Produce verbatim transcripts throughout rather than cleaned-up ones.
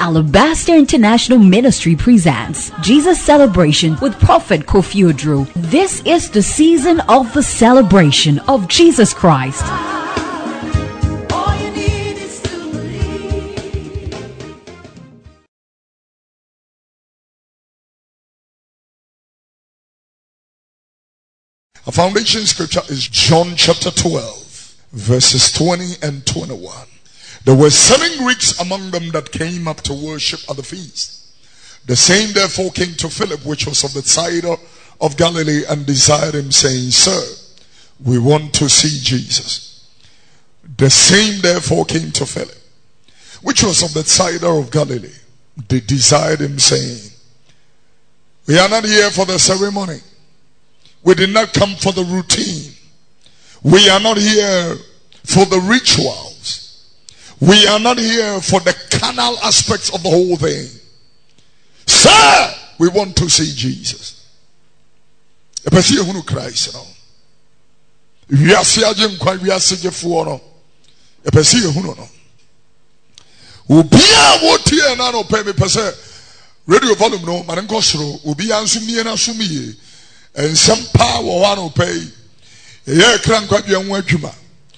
Alabaster International Ministry presents Jesus Celebration with Prophet Kofi Oduro. This is the season of the celebration of Jesus Christ. Our foundation scripture is John chapter twelve, verses twenty and twenty-one. There were seven Greeks among them that came up to worship at the feast. The same therefore came to Philip, which was of the side of Galilee, and desired him, saying, Sir, we want to see Jesus. The same therefore came to Philip, which was of the side of Galilee. They desired him, saying, We are not here for the ceremony. We did not come for the routine. We are not here for the rituals. We are not here for the carnal aspects of the whole thing. Sir, we want to see Jesus. A person who Christ, no. We are seeing quite we are seeing for no. A person who no. Ubia what here na no pay me person. Radio volume no. Marenko shro. Ubia ansumi na sumi. And some power one pay. Yeah, crank what you want to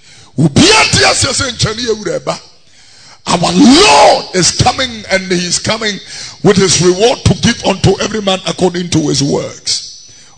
Our Lord is coming, and He is coming with His reward to give unto every man according to his works.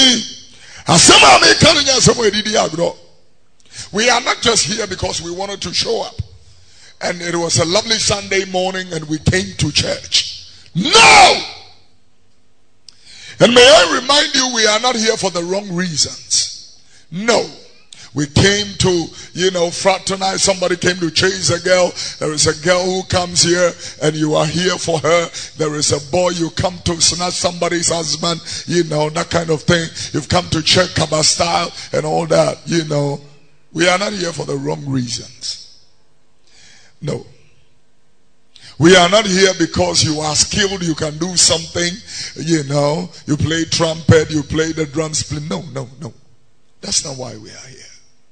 We are not just here because we wanted to show up, and it was a lovely Sunday morning, and we came to church. No! And may I remind you, we are not here for the wrong reasons. No. We came to, you know, fraternize. Somebody came to chase a girl. There is a girl who comes here and you are here for her. There is a boy, you come to snatch somebody's husband, you know, that kind of thing. You've come to check Kaba style and all that, you know. We are not here for the wrong reasons. No. We are not here because you are skilled, you can do something, you know, you play trumpet, you play the drums. No, no, no. That's not why we are here.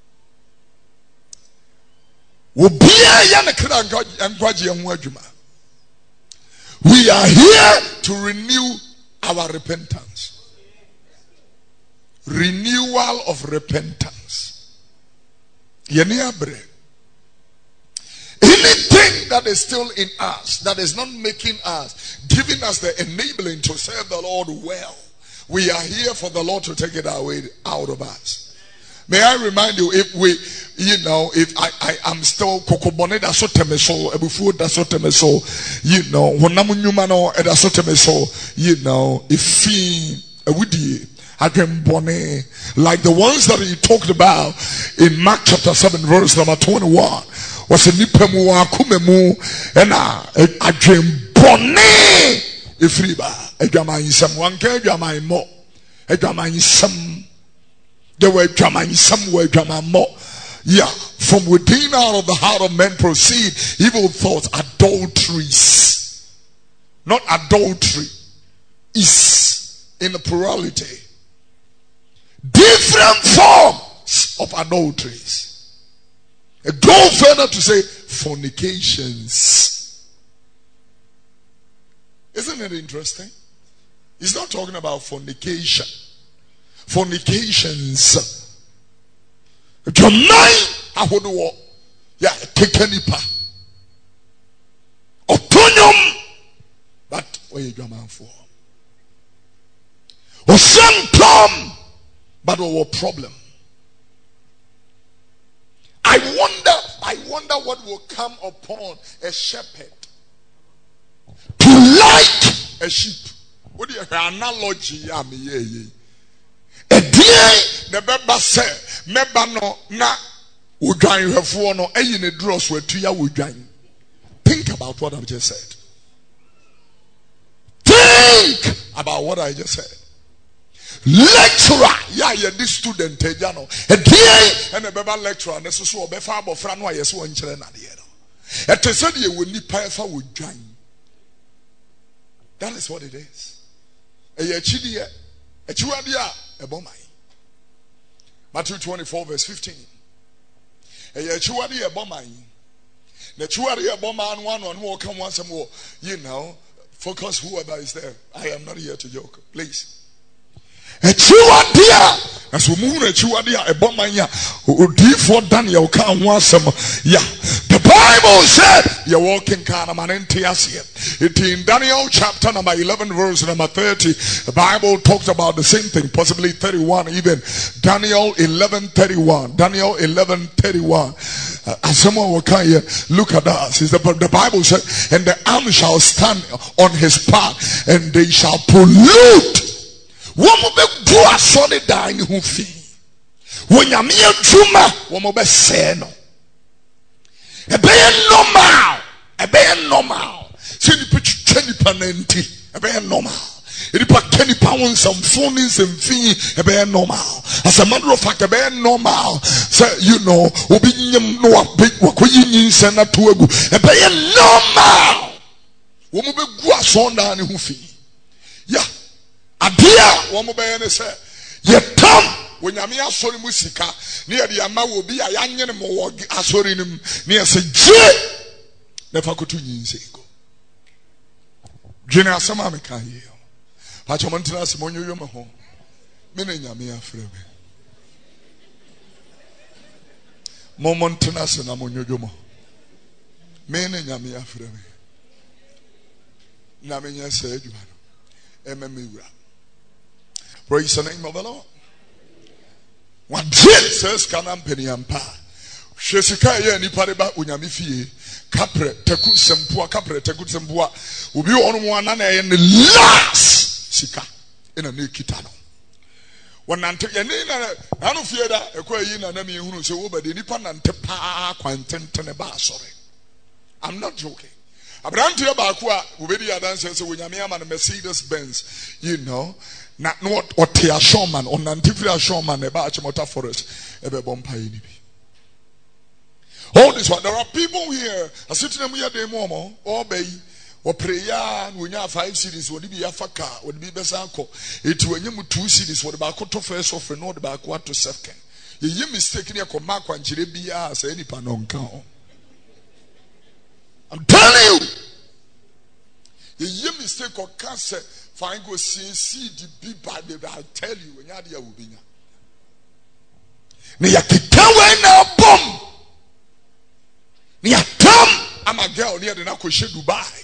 We are here to renew our repentance. Renewal of repentance. Anything that is still in us, that is not making us, giving us the enabling to serve the Lord well, we are here for the Lord to take it away out of us. May I remind you, if we, you know, if I, I am still kokobone da so temeso, ebufu da so temeso, you know, honamu nyuma no da so temeso, you know, if he ewudie adwembone, like the ones that he talked about in Mark chapter seven, verse number twenty-one. Was a nipemu akumemu ena adwembone efriba adwaman nsam wanka adwaman mo adwaman nsam there were adwaman nsam were adwaman mo. Yeah, from within out of the heart of men proceed evil thoughts, adulteries, not adultery, is in the plurality, different forms of adulteries. Go further to say fornications. Isn't it interesting? He's not talking about fornication. Fornications. Jamai ahodo ya kekenipa. Otonyom. But what you jaman for? Osantom. But what problem? I wonder, I wonder what will come upon a shepherd to like a sheep. What do you have analogy? A dear, the beba say, meba no na udwan hefo no eyi ne dross we tuya udwan. Think about what I've just said. Think about what I just said. Lecturer, yeah, yeah, this student, Tejano, a day and a baby lecturer, and this is so befa bofra no yes one children at the end. At the said you will need powerful would join. That is what it is. A yachidia, a chuadia, a bomai. Matthew twenty-four, verse fifteen. A yachuadia, a bomai. The chuari a bomb and one on walk come once more. You know, focus whoever is there. I am not here to joke. Please. A chuadia. As we move a chuadia, a bomania, who did for Daniel can once some. Yeah. The Bible said, you're walking Kanamanentiasia. It in Daniel chapter number eleven, verse number thirty. The Bible talks about the same thing, possibly thirty-one, even. Daniel eleven thirty-one. Daniel eleven thirty-one. Uh, as someone will come here, look at us. Is the, the Bible said, and the arm shall stand on his path, and they shall pollute. Woman be go solid down who fee. When you mean Juma, woman be say no. A be normal, a be normal. See the pitch twenty panenti, a be normal. It is twenty pounds some phonies and fee, a be normal. As a matter of fact, a be normal. Say you know, obi no big wakoyi sena tuegu, a be normal. Woman be go solid down who fee. Yeah. Adia woman be ne say ye tam when yame asori musika ne ye ama wo bi ayanye mo wo asori nim ne ye say je ne fa kotu nyinse go dwene asama me kan ye pa chomo ntina se monyoyo me ho me ne nyame afre me momo ntina se na monyoyo mo me ne nyame afre me na me nya say adwuma no ememe wura. Praise the name of the Lord. What says Canam Peniampa? Shesika ye ni pareba unyami fie. Capre teku sempua capre teku sempua. Ubi on one and a last sika in a new kitano. When Nante Yanina, I don't fear that a quayin and Nami who say over the Nipan and Tepa Quantenteneba. Sorry, I'm not joking. Abranti Abakwa, Ubedi Adanse, when Yamiam and Mercedes Benz, you know. Not what what they are showman on Antifria showman about Chimota Forest, Ebe Bompa Inibi. All this one, there are people here, a sitting them here, they momo, or bay, or prayer, when you have five cities, would be Afaka, would be Besako. It when you two cities, what about Koto first of not about what to second. You mistaken your Komako and Jirebia as any panonka. I'm telling you, you mistake or cancer. Fine, go see, see the big bad baby. I'll tell you when you're there, will be now. Now, you now bomb. Now, come. I'm a girl near the Nakoshe Dubai.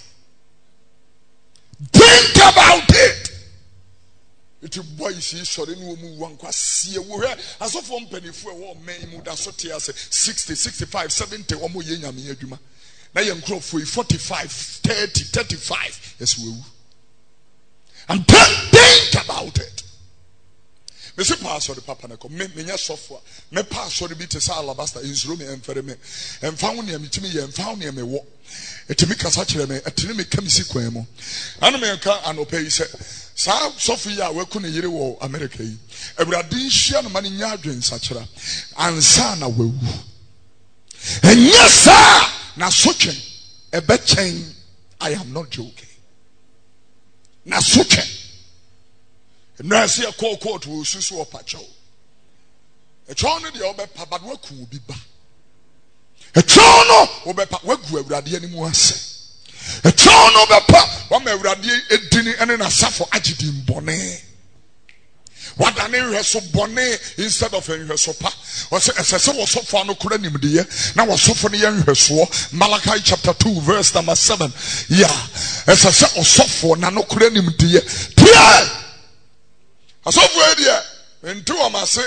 Think about it. It's a boy, see, so then we'll move one class. See, we're as of one penny for one man, that's what he has sixty, sixty-five, seventy, or more. Now, you're for forty-five, thirty, thirty-five. Yes, we will. And think about it. Me say pass the papa na ko me me nya software me pass the bit say alabasta insuro me emfere me emfa wo ne amitimi ye emfa wo ne me wo etimi kasa kire me etini me kamisi kwan mu anu me ka anopa yi say sa software a waku ne yire wo America yi awurade nhia no ma ne nya adwen sakira ansa na wawu enya sa na sotwen ebe chen. I am not joking. Na suke na se call court wo susu opacho e chono de obepa bad waku obi ba e chono obepa wagu awurade animu ase e chono obepa wa ma awurade edini ene na safo agidi mbone wadane hweso bone instead of hweso pa o se esese wo sofo no kura nimdiye na wo sofo ne hweso. Malachi chapter two verse number seven. Yeah, esese o sofo na no kura nimdiye pia asofo edie ntu o mase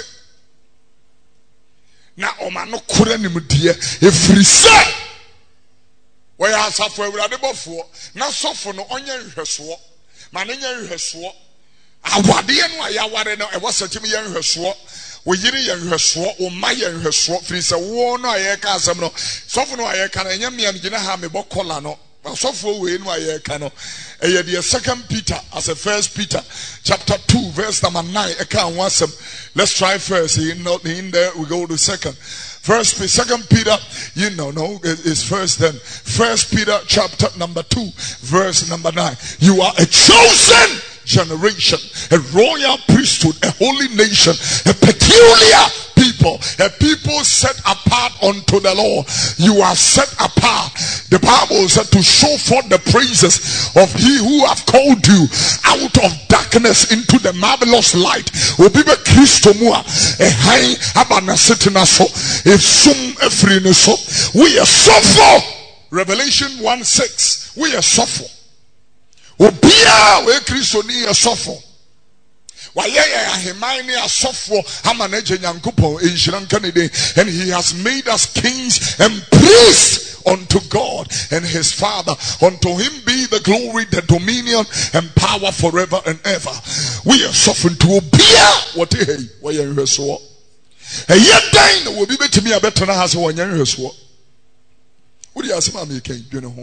na o ma no kura nimdiye efrise wo ya asafo awurade bofo na sofo no onye hweso ma ne nya hweso awade no ayaware no e wasatimi ye hweso wo yiri ye hweso wo ma ye hweso firi se wo no ayeka asem no sofo no ayeka na enya mia ngina ha me bokola no sofo we no ayeka no e ye the second Peter as a first Peter chapter two verse number nine e kan wasem. Let's try first in not in there we go to second. First second Peter, you know, no, it's first then. First Peter chapter number two, verse number nine. You are a chosen generation, a royal priesthood, a holy nation, a peculiar people, a people set apart unto the Lord. You are set apart. The Bible said to show forth the praises of he who have called you out of darkness into the marvelous light. Obibe Kristo mua e hai abana setina so e sum efri ne so. We are suffer. Revelation one six. We are suffer. Obia we Kristo ni a suffer. And he has made us kings and priests unto God and his Father. Unto him be the glory, the dominion, and power forever and ever. We are suffering to obey what he we are so. And yet then will be to me a better has one year so. What do you ask me? Can you know?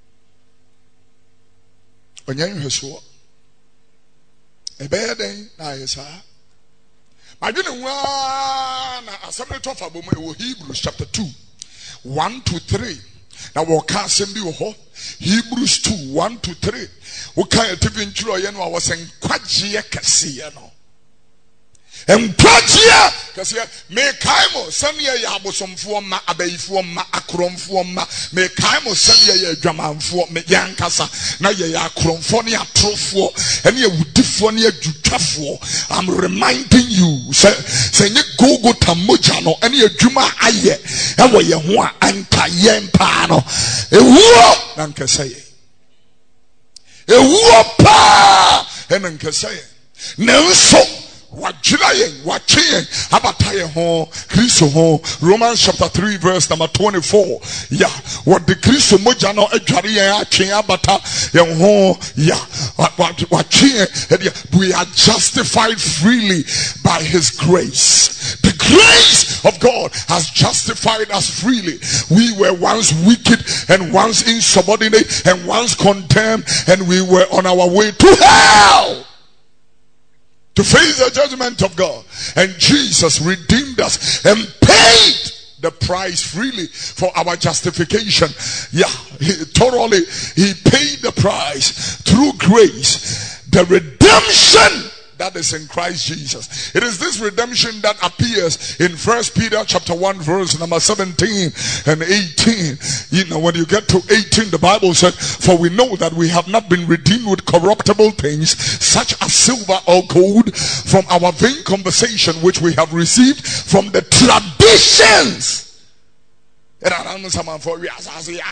When you're so. A bad day, I say. I didn't want a separate of Hebrews chapter two, one to three. Now, what can't send you Hebrews two, one to three. What kind of TV intro? You know, I was saying, Quagia Cassiano. And Quagia Cassia, me Kaimo, Samia Yabosom for ma, Abbey for ma, Akron for ma, me Kaimo, Samia Draman for me, Yankasa, Naya Cronfonia Trofo, and you Diffonia Jutafo. I'm reminding you, say, say, you go go Tamujano, and you Juma Aye, and where you want, and Kayen Pano, a war, and Cassaye. A war pa, and Cassaye. No, so. Wajilayen, wachiyen, abataye ho, Kristo ho. Romans chapter three verse number twenty-four. Yeah, what the Kristo mojano ejariye achiyen abata yen ho. Yeah, wachiyen. We are justified freely by his grace. The grace of God has justified us freely. We were once wicked and once insubordinate and once condemned, and we were on our way to hell, to face the judgment of God. And Jesus redeemed us and paid the price freely for our justification. Yeah, he, thoroughly, he paid the price through grace. The redemption that is in Christ Jesus. It is this redemption that appears in First Peter chapter one verse number seventeen and eighteen. You know, when you get to eighteen, the Bible said, for we know that we have not been redeemed with corruptible things such as silver or gold from our vain conversation which we have received from the traditions. And I don't know someone for you.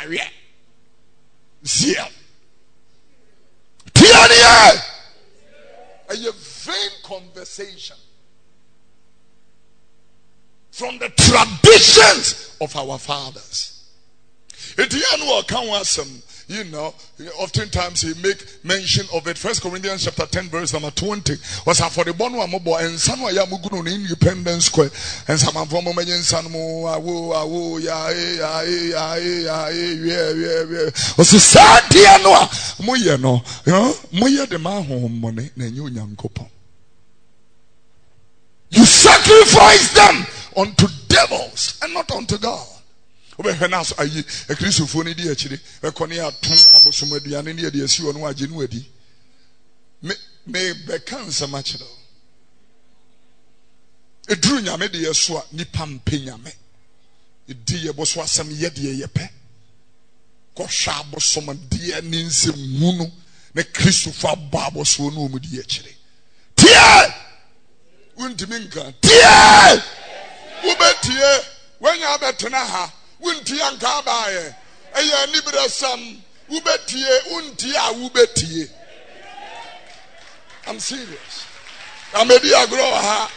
A vain conversation from the traditions of our fathers. You know, oftentimes he make mention of it. First Corinthians chapter ten verse number twenty was for the bono amobo and sanwa ya mugunu in Independence Square and some of them mention sanmo awo awo ya ya ya ya ya ya was sad dia no moye no moye de ma hom money na nyu nyankopon. You sacrifice them unto devils and not unto God. Obehenas ayi e Kristofo ni di akire e kone aton abosom aduane ne de asi ono age no adi me me be kansa machiro eduru nyame de yeso a nipa mpe nyame edi ye boso asem ye de ye pe ko hwa abosom de ni nsem hunu ne Kristofo ababo so no mu di akire tie untimi nka tie ubetie wanya betena ha wunti anka baaye eya nibra sam ubetie unti a ubetie. I'm serious. I'm a dia grow ha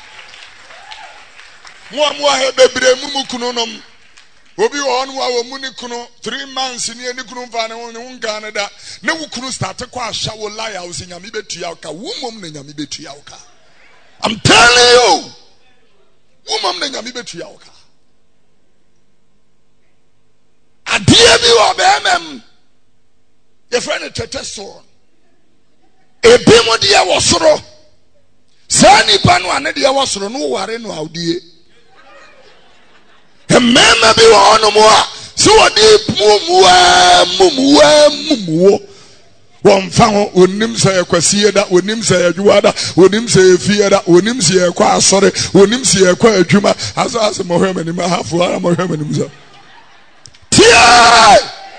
mo mo ha bebre mumu kunu nom obi wo no wa mu ni kunu three months ni ani kunu fa ne wo ngan da ne wo kunu start kwa ahya wo lie house nyame betua ka wo mom na nyame betua ka. I'm telling you, wo mom na nyame betua ka. Adia bi wa bemem ye friend teteso ebi mo dia wo soro sani panu ane dia wo soro no ware no awdie emema bi wo no mo a so wodi mumuwa mumuwa mumuwo One found Unim say Quasieda, Unim say Juada, Unim say Fiada, Unim say Qua sorry, Unim say Qua Juma, as I asked Mohammed in my half one Mohammed himself. Tia!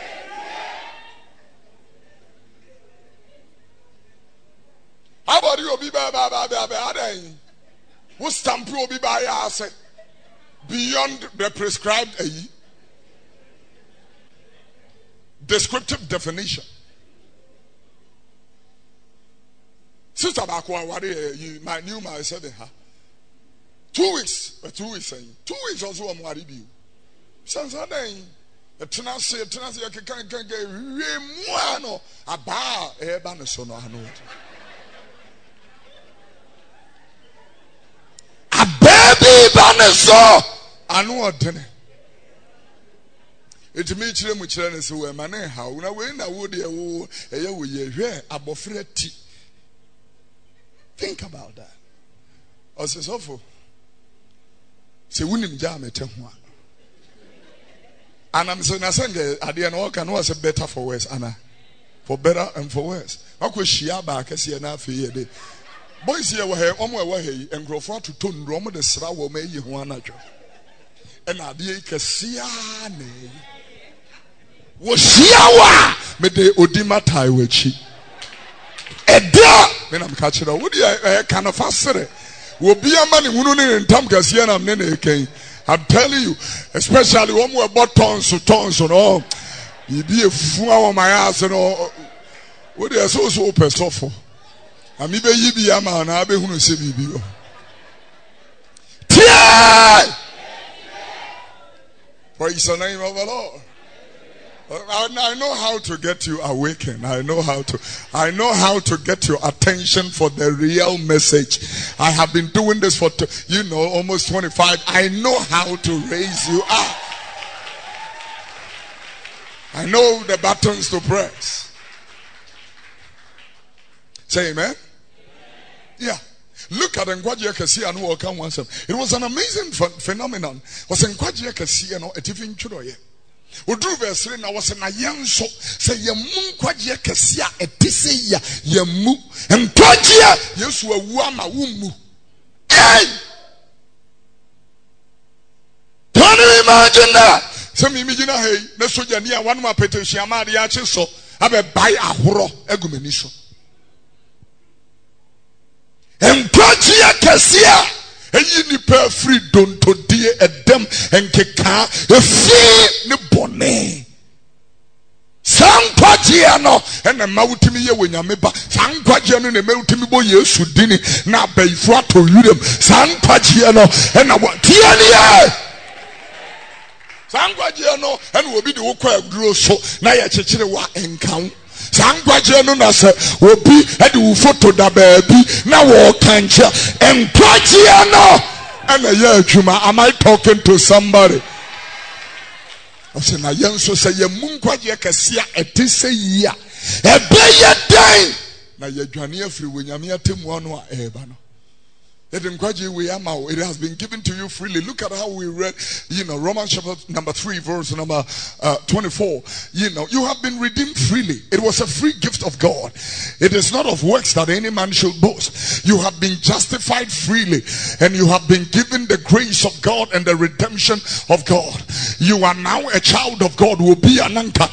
How about you be by by by by what stamp you be by us beyond the prescribed a descriptive definition? Sister Bakwa, what you my new my seven ha? Two weeks, two weeks saying two weeks also I'm worried you. Since I day a tenancy, a tenancy, I can get remuano a bar a banason or no. A baby banason, I know what then. It means them which is where my name how when I win I would a year we hear about Freddy. Think about that. I says, awful. Say, wouldn't jam it. And I'm saying, I sang at the end, all can was a better for worse, Anna. For better and for worse. How could she have back as you enough here? Boys here were here, on my way, and grow far to tone Roma the Srawo may you one another. And I be a Cassiane. Was she our? Made the Odima Taiwachi. When I'm catching up, would you kind of faster? Will be a man who in Tom Cassian and Nene. I'm telling you, especially when we're bought tons to tons and all. You be a fool on my ass and all. What are so so pissed off for? I mean, you be a man, I'll be who say you. Praise the name of the Lord. I know how to get you awakened. I know how to I know how to get your attention for the real message. I have been doing this for you know almost twenty-five. I know how to raise you up. I know the buttons to press. Say amen. Yeah. Look at Nkwaji Kasi and who come once. It was an amazing phenomenon. Was Nkwaji Kasi and it even chudoye. Udru verse three na was na yenso say yemu Nkwaji Kasi a etise ya yemu Nkwaji Yesu awu ama wumu. Hey! Can you imagine that? Some imagine hey na soja ni a one ma petition amade ya che so abe bai ahoro egumeni so. Nkwaji Kasi eyi nipa free don to die edem enkeka efi ne bone sankwaji no ena mawutimi ye wonyame ba sankwaji no ne mawutimi bo Yesu dini na baifo ato yurem sankwaji no ena tie ne ye sankwaji no ena obi de wo kwa aguro so na ye kyekere wa enkan Sangwaje no na se obi e de wo photo da baabi na wo kanche enkwaje no and ye adwuma. Am I talking to somebody? I say na yenso say ye munkwaje kasia etise yia e be ye dan na ye dwane afiri wonyame atemu ano a eba no. It has been given to you freely. Look at how we read, you know, Romans chapter number three, verse number uh, twenty-four. You know, you have been redeemed freely. It was a free gift of God. It is not of works that any man should boast. You have been justified freely, and you have been given the grace of God and the redemption of God. You are now a child of God. Will be an anchor,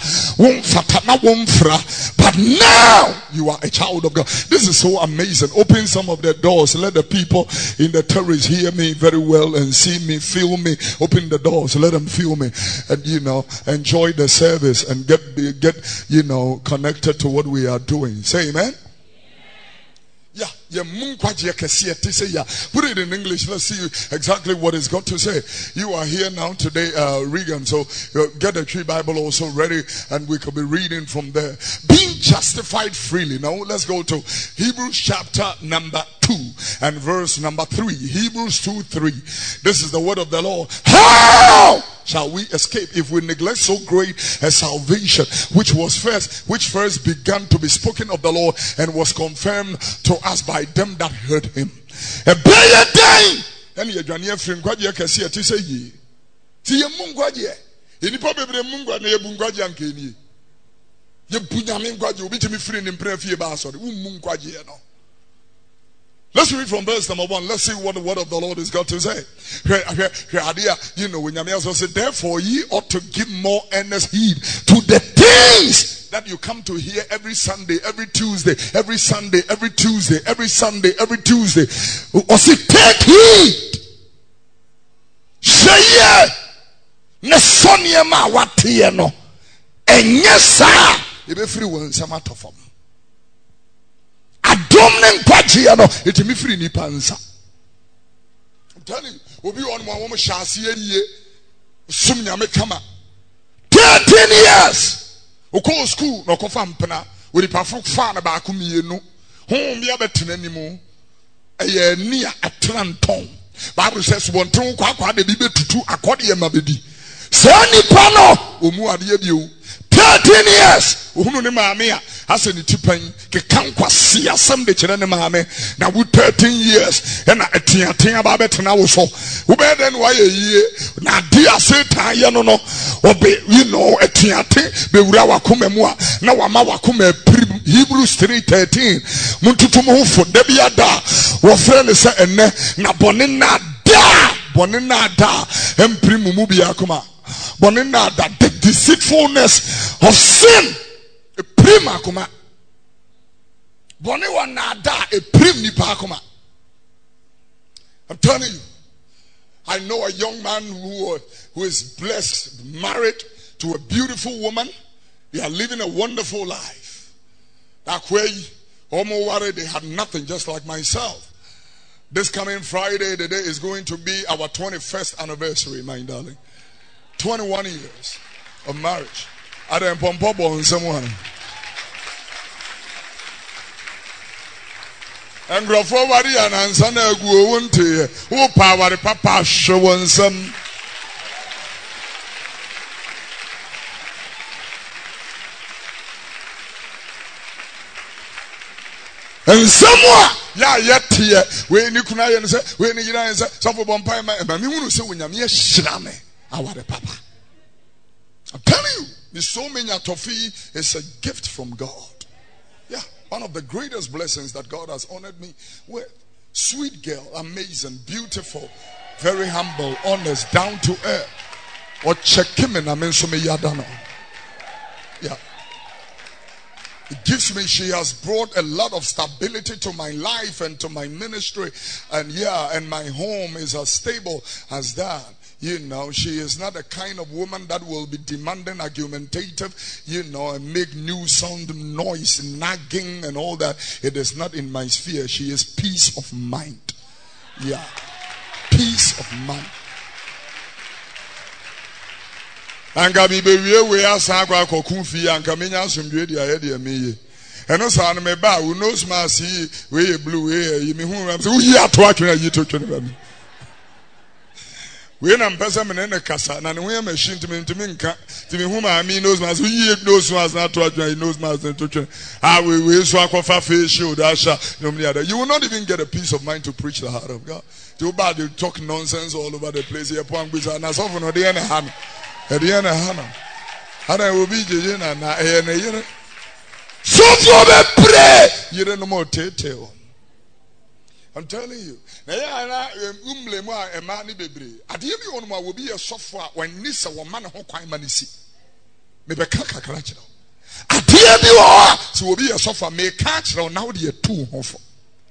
but now you are a child of God. This is so amazing. Open some of the doors. Let the people in the terrace hear me very well and see me, feel me. Open the doors, let them feel me, and you know, enjoy the service and get get you know connected to what we are doing. Say amen. Yeah, yeah. Put it in English. Let's see exactly what it's got to say. You are here now today, uh, Regan. So uh, get the Tree Bible also ready, and we could be reading from there. Being justified freely. Now let's go to Hebrews chapter number two and verse number three. Hebrews two three. This is the word of the Lord. How shall we escape if we neglect so great a salvation, which was first, which first began to be spoken of the Lord and was confirmed to us by them that heard him? A better day. And you Johnny friend Kwaji Kasi to say ye. See a mungwaji. Any probably mungwa ne bungwaji ankeni. Ye bunyame nkwaje obi timi free ne mpra fie ba so de ummu nkwaje no. Let's read from verse number one. Let's see what the word of the Lord has got to say. You know, when Yahweh also said, therefore ye ought to give more earnest heed to the things that you come to hear every Sunday, every Tuesday, every Sunday, every Tuesday, every Sunday, every Tuesday. Or say, take heed. Say ye. Nesonia ma watiye no. Enyesa. Ebe free one samatofam. Adom nkwaje no etimi free nipa nsa. I'm telling you, obi on mo wo hyase aye sum nyame kama thirteen years okọ school no kofa mpena we nipa fa na ba ko mienu hom bia betena nimu eye ni atranton Bible says won ton kwa kwa de bi betutu akode ye mabedi sa nipa no omu ade bio thirteen years ohunu ne maame a ase ne tipan ke kan kwase asem de kire ne maame na wo thirteen years e na etiaten aba betena wo so wo be den wa ye yie na di asetan ye no no obe you know etiaten be wura wakoma mu a na wama wakoma prim Hebrews three thirteen muntutum ho fo da bia da wo frɛ ne sɛ enne na bone na da bone na da emprim mu bia akoma bone na da the deceitfulness of sin a prima akoma bone wa na da a prim ni pa akoma. I'm telling you, I know a young man who who is blessed, married to a beautiful woman. They are living a wonderful life. That way, almost they had nothing, just like myself. This coming Friday, the day is going to be our twenty-first anniversary, my darling. twenty-one years of marriage. I don't pump on someone. And grow forward and answer no go unto who power papa show on some. And somewhere, yeah, yet here, when you can I say, when you know, some for Bompire, and you say, when you're shrame, our papa. I'm telling you, the so many atofi is a gift from God. Yeah, one of the greatest blessings that God has honored me with. Sweet girl, amazing, beautiful, very humble, honest, down to earth. Or check him in, I mean, so me yadano. Yeah. It gives me, she has brought a lot of stability to my life and to my ministry. And yeah, and my home is as stable as that. You know, she is not a kind of woman that will be demanding, argumentative, you know, and make new sound noise, nagging and all that. It is not in my sphere. She is peace of mind. Yeah. Peace of mind. Anka mi bewie we asa akwa kokun fi anka menya asomdwe dia ye dia meye eno sa no me ba wo no sma si we blue we yi me hu am se wo yi ato atwe yi to twe ne ba mi we na mpesa me ne kasa na ne ho ya machine timi timi nka timi hu ma mi no sma so yi no sma na to atwe yi no sma so to twe ah we we so akofa face shield asha no me other. You will not even get a peace of mind to preach the heart of God. Too bad they talk nonsense all over the place here point bi na so for no dey na ha Ediana Hannah. Hannah will be Jana and a so for pray. You don't know more tale. I'm telling you. Now, umble mo a man bebre. Adiemi onuma will be a software when Nisa or man who quite manisi. Maybe kaka crachero. Adiemi or so will be a software may catch now the two hofo.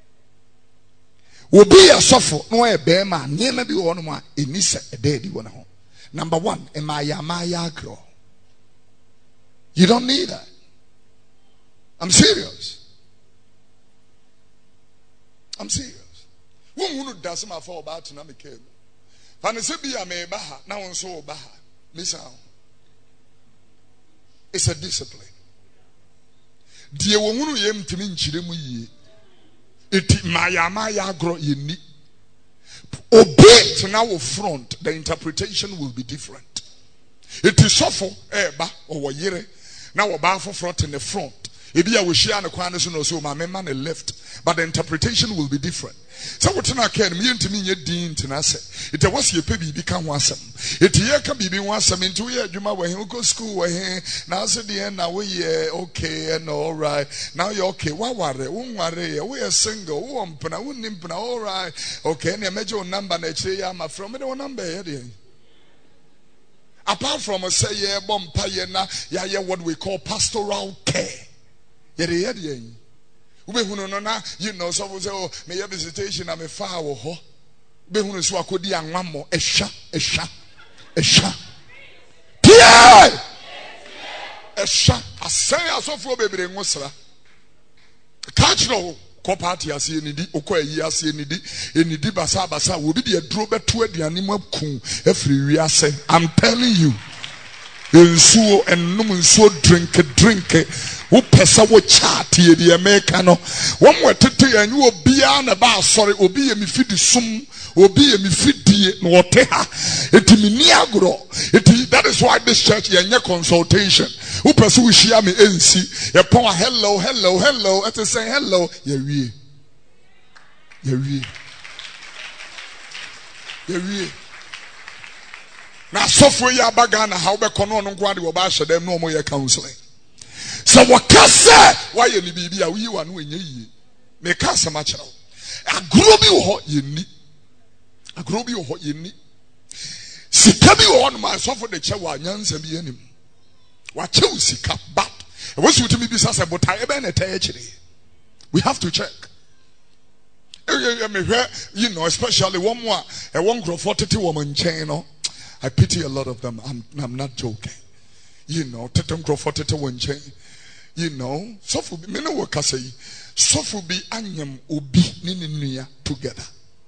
Will be a software no a bear man near maybe one more in Nisa a day one home. Number one, Emaya Maya grow. You don't need that. I'm serious. I'm serious. Who who does my fall about to Nami cable? Panisibia me baha, now on so baha. Misa. It's a discipline. Dear woman yem to mean chidemu ye. It Maya Maya grow ye need. Obey to now front, the interpretation will be different. It is suffer eba or yere now a bar for front in the front. Ebi a we share no kwan so no so ma man a left, but the interpretation will be different. So what na ken me ntimi nye din tina se. It was ye pe bibi kan ho asem. It ye ka bibi ho asem nti we adwuma we he go school we he na so de na we ye okay and all right. Now you okay. Wa ware, wo ware, we are single, wo mpna, wo nimpna, all right. Okay, na mejo number na chire ya ma from me the number here dey. Apart from a say yeah bompa ye na ya ye what we call pastoral care. Ye dey here dey. Ube hunu no na you know so we say oh me your visitation am far wo ho. Ube hunu so akodi anwamo ehwa ehwa ehwa. Tie! Ehwa asan asofo bebre nwosra. Catch no ko party ase enidi okọ ayi ase enidi enidi basa basa obi de aduro beto aduane mu akun afiri wi ase. I'm telling you. Ensuo enum ensuo drink drink wo pesa wo chat ye de America no wo mwetete anyu obi a na ba asore obi ye mi fidi sum obi ye mi fidie no wote ha etimi ni agro eti. That is why this church ye nye consultation wo pesa wo hia me ensi ye pon hello hello hello et say hello ye wie ye wie ye wie na sofo ya baga na ha wo be kono no nko ade wo ba hye dem no mo ye counseling. So wakase why ye ni bibi a wi wa no enye yie me ka asema kire wo agro bi wo ho ye ni agro bi wo ho ye ni sika bi wo no ma sofo de che wa nyansa bi anim wa che usika but e wo suti mi bi sase botai e be na taye kire. We have to check. You know, especially one more a one grow forty woman chain. I pity a lot of them. I'm I'm not joking. You know, tetem grow forty one chain. You know, so for me no work say so for be anyam obi ni ni together.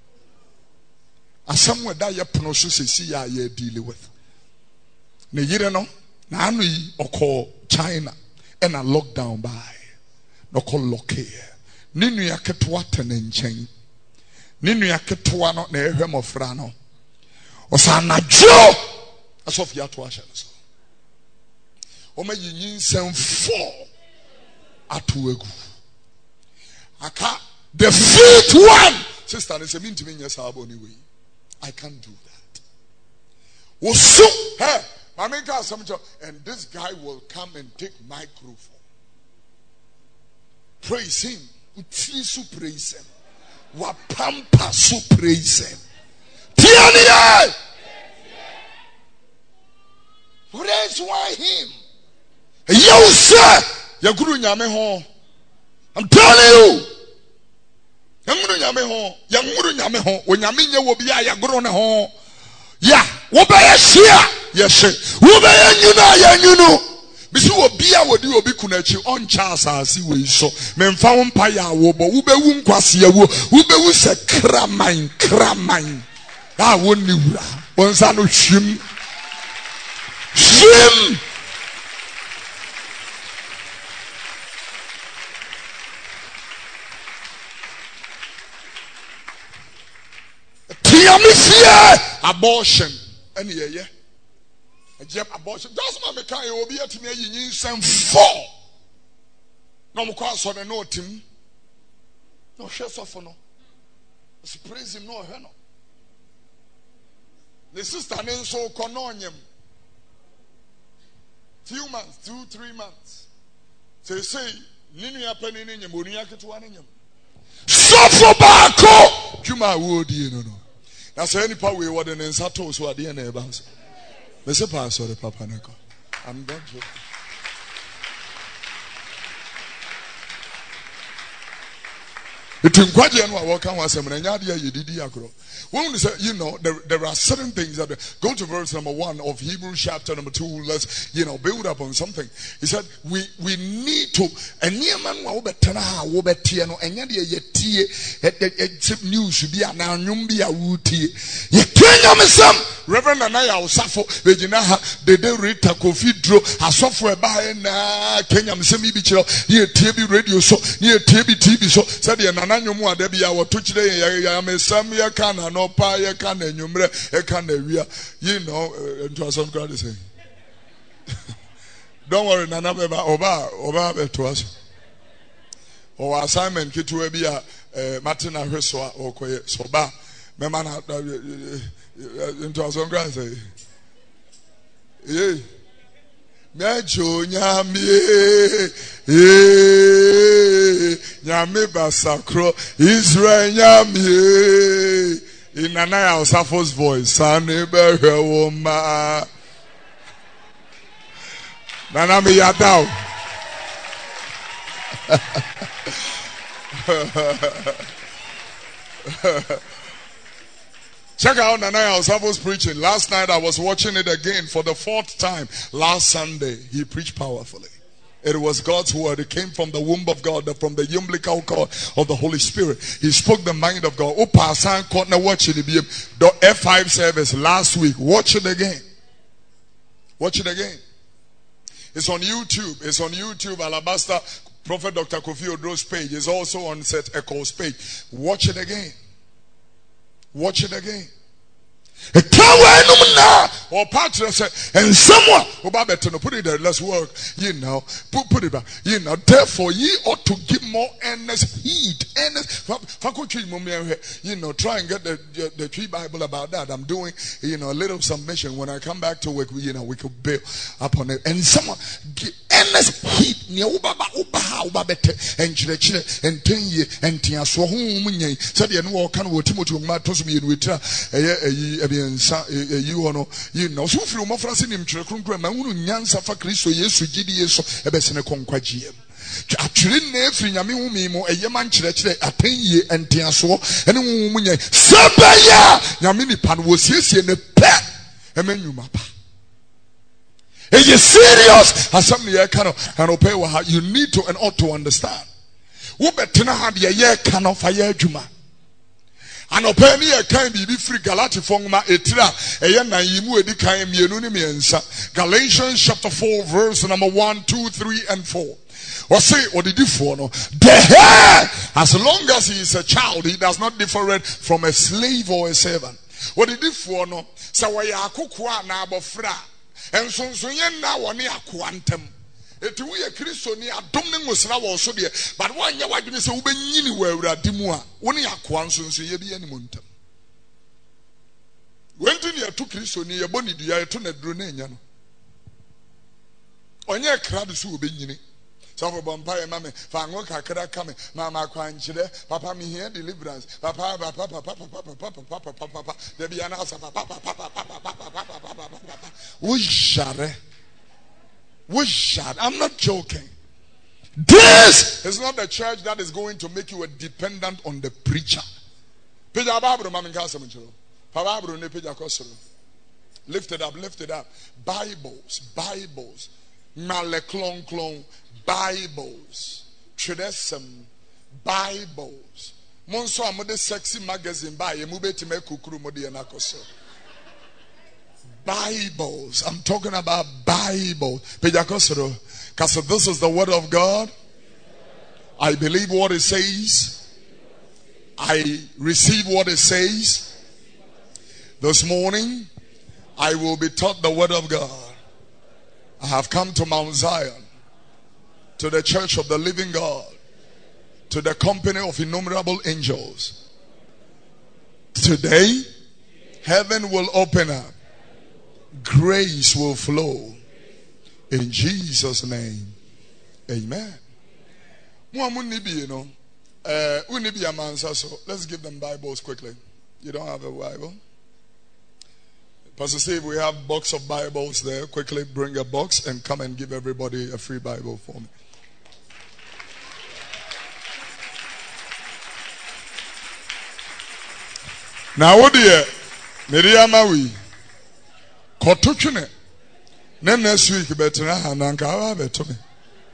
As somewhere that you pronounce see ya ye deal with. Ne yire no na anu yi oko China and a lockdown by no call lock here. Ninu ya ketwa tene nchen. Ninu ya ketwa no na ehwe mofra no. Osa na jo asofia to ahye so. Oma yinyin sem four atuegu. Aka the fifth one. Sister, they say me to me yes anyway. I can't do that. Oso hey, mama ka some and this guy will come and take microphone. Praise him. Uti su praise him. Wapampa su praise him. Tiania! Praise why him? Yo sir! Ya guru nyame ho. I'm telling you. Ya guru nyame ho. Ya guru nyame ho. O nyame nye wo bia ya guru ne ho. Ya, wo ba ya shia. Yes. Wo ba ya nyuna ya nyunu. Bisu obi a wodi obi kunachi on chance asase we so memfa wo mpa ya wo bo wo bewu nkwase awo wo bewu se kraman kraman a woni wura wonsa no hwim hwim tiamifie abortion any ye Jeb abortion. That's my mechanic. You will be at me. You need some four. No more cause on the note him. No share suffer no. Let's praise him. No, no. The sister named so cononium. Few months, two, three months. So you say, Nini happening in your money. I get one in him. Suffer back. Juma would you know. That's any power we were in Sato. So at the end of the Mese pastor the papa neko. I'm not joking. It inkwaje no awoka ho asem na nya de yedidi akro. When we say, you know, there, there are certain things that go to verse number one of Hebrews chapter number two. Let's, you know, build up on something. He said, we we need to. And man wa obetena wo betie no enya de yetie news bi ana nwum bi a wutie. Ye kenya mesam Reverend Anaya Osafo Regina ha de de Rita Kofi Dro asofo e ba na Kenya mesam bi kiro ye tie bi radio so ye tie bi T V so said ye nana nwum ade bi a wo to kire ye ya mesam ye kana no pa ye kana nwumre ye kana wia you know into some crowd say don't worry nana beba oba oba be to us or assignment kitu ebi a Martin ahweso a okoye soba me man into azongra say eh mejo nyame eh nyame basakro Israel nyame in Anaya Osafo's voice sane behwe woma nana me yadao. Check out Nanaya Osafo's preaching. Last night I was watching it again for the fourth time. Last Sunday he preached powerfully. It was God's word. It came from the womb of God, from the umbilical cord of the Holy Spirit. He spoke the mind of God. Watch it. The F five service last week. Watch it again. Watch it again. It's on YouTube. It's on YouTube. Alabaster Prophet Doctor Kofi Odro's page is also on Set Echo's page. Watch it again. Watch it again. Or partner said, and someone who put it there, let's work. You know, put, put it back. You know, therefore, ye ought to give more earnest heed. Earnest, you know, try and get the, the, the tree Bible about that. I'm doing, you know, a little submission. When I come back to work, you know, we could build upon it. And someone, earnest heed. And chile and ten ye and tia so home. Said, you know, can what Timothy Matos me with you know, you know, so from Mofrasin in Chilcrum, Yan Safa Christo, yes, G D S, a Bessene Conquagium. Actually, Nefri Yamimo, a Yaman Chile, a ten ye and Tiaso, and a woman, Sabaya, Yamini Pan was yes in a pet, a menu map. Is you serious? As some year cannot and obey what you need to and ought to understand. Who better have your year cannot fire Juma. And open a kind be free Galati Fongma etra a na yimu edi kan mienu ni miensa. Galatians chapter four verse number one, two, three, and four. Or say or the differ no the hair as long as he is a child he does not different from a slave or a servant. What the differ no sa wa ya akokwa na abofra ensonso yen na woni akwantem. Eti wo ye Kristo ni adom ne ngosra wo so de but one ye wadwene se wo benyini wo awurade mu a wo ne yakoa nsonso ye bi ani montam wenti ne atu Kristo ni ye boni dua ye to na duro na nya no onye krado so wo benyini so for bompa ye mame fa ngo kakra kame mama kwanchire papa me here deliverance papa papa papa papa papa papa papa de bi ana asa papa papa papa papa papa wo jare. I'm not joking. This is not the church that is going to make you a dependent on the preacher. Lift it up, lift it up. Bibles, Bibles, Maleklon clone, Bibles, Tredesem, Bibles. Monso amode sexy magazine by Mubeti Mekukuru Modianakoso. Bibles. I'm talking about Bible. Because this is the word of God. I believe what it says. I receive what it says. This morning, I will be taught the word of God. I have come to Mount Zion, to the church of the living God, to the company of innumerable angels. Today, heaven will open up. Grace will flow in Jesus' name. Amen. Let's give them Bibles quickly. You don't have a Bible? Pastor Steve, we have a box of Bibles there. Quickly bring a box and come and give everybody a free Bible for me. Now what do you Miriamawi? Kotuchune. Then next week, better Hananka better me.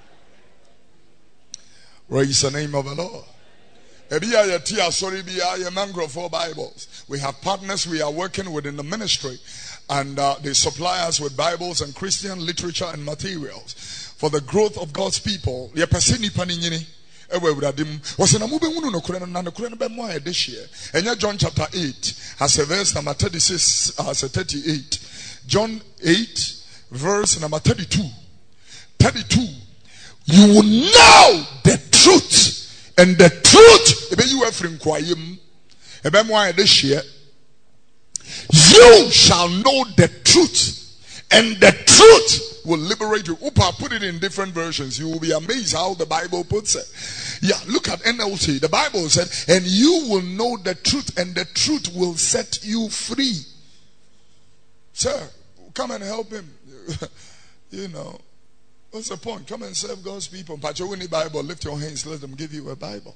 Praise the name of the Lord. Ebia tia sorry bia mangrove for Bibles. We have partners we are working with in the ministry, and uh, they supply us with Bibles and Christian literature and materials for the growth of God's people. Ye pasini paninyini. John chapter eight has a verse number thirty-six, has a thirty-eight. John eight, verse number thirty-two. thirty-two. You will know the truth, And the truth, ebe you from kwayim, ebe mwa ede share. You shall know the truth, and the truth will liberate you. Upa put it in different versions. You will be amazed how the Bible puts it. Yeah, look at N L T. The Bible said, and you will know the truth, and the truth will set you free. Sir, come and help him. You know, what's the point? Come and serve God's people. But you need Bible. Lift your hands. Let them give you a Bible.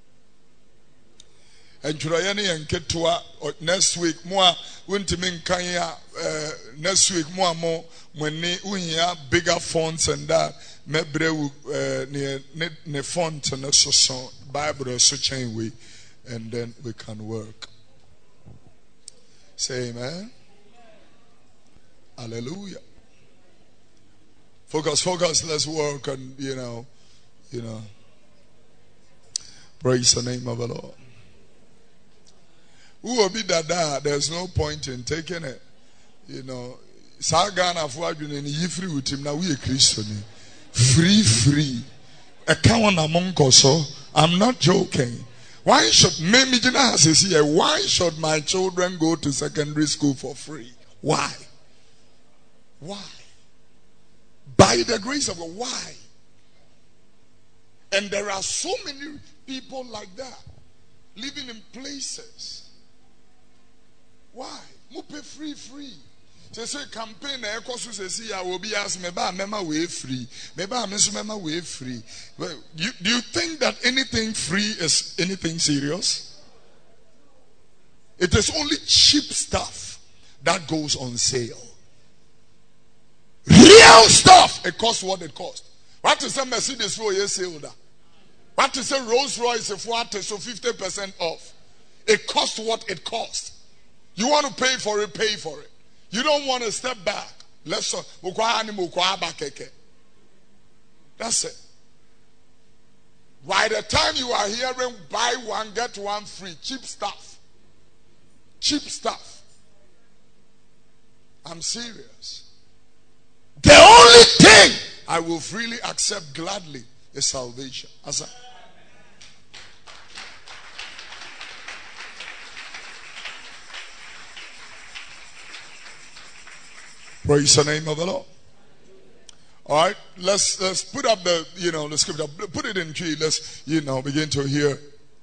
And Jurayani and Ketua next week more Wintimin Kanya next week more more when we have bigger fonts and that mebre near ne font and so Bible so chain we and then we can work. Say amen. Hallelujah. Focus, focus, let's work and you know, you know. Praise the name of the Lord. Who will be that? There's no point in taking it. You know, Sagana for you and you free with him now. We are Christian. Free, free. A count among us. I'm not joking. Why should maybe here? Why should my children go to secondary school for free? Why? Why? By the grace of God. Why? And there are so many people like that living in places. Why? Mupe free, free. They say campaign na ekosu say see I will be asked me ba mema way free. Me ba me so mema way free. Well, you, do you think that anything free is anything serious? It is only cheap stuff that goes on sale. Real stuff, it costs what it costs. What is a Mercedes for your sale? What is a Rolls Royce for what is so fifty percent off? It costs what it costs. You want to pay for it, pay for it. You don't want to step back. Let's That's it. By the time you are hearing buy one, get one free, cheap stuff. Cheap stuff. I'm serious. The only thing I will freely accept gladly is salvation. As a Praise the name of the Lord. All right, let's let's put up the you know the scripture. Put it in tree. Let's you know begin to hear.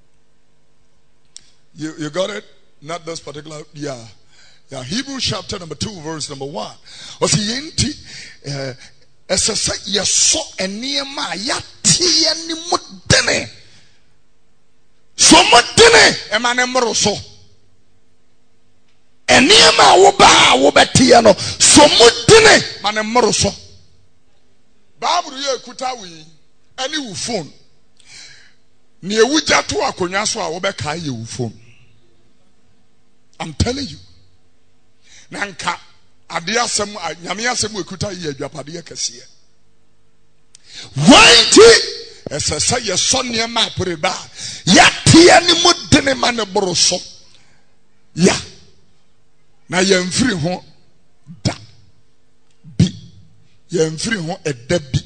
You you got it? Not this particular. Yeah, yeah. Hebrews chapter number two, verse number one. Osiyenti esese yeso enema yati eni mudene. So mudene emane moroso. Enema woba wobetia no so mudene mane moroso. Bible ye kuta wi ani wo phone. Ne ewuja to akonwa so a wobeka ye wo phone. I'm telling you. Nanka ade asem nyame asem ekuta ye adwapade kese. Wanti esesa ye so ne ma preba ya tie ni mudene mane moroso. Ya na yemfiri ho da bi yemfiri ho eda bi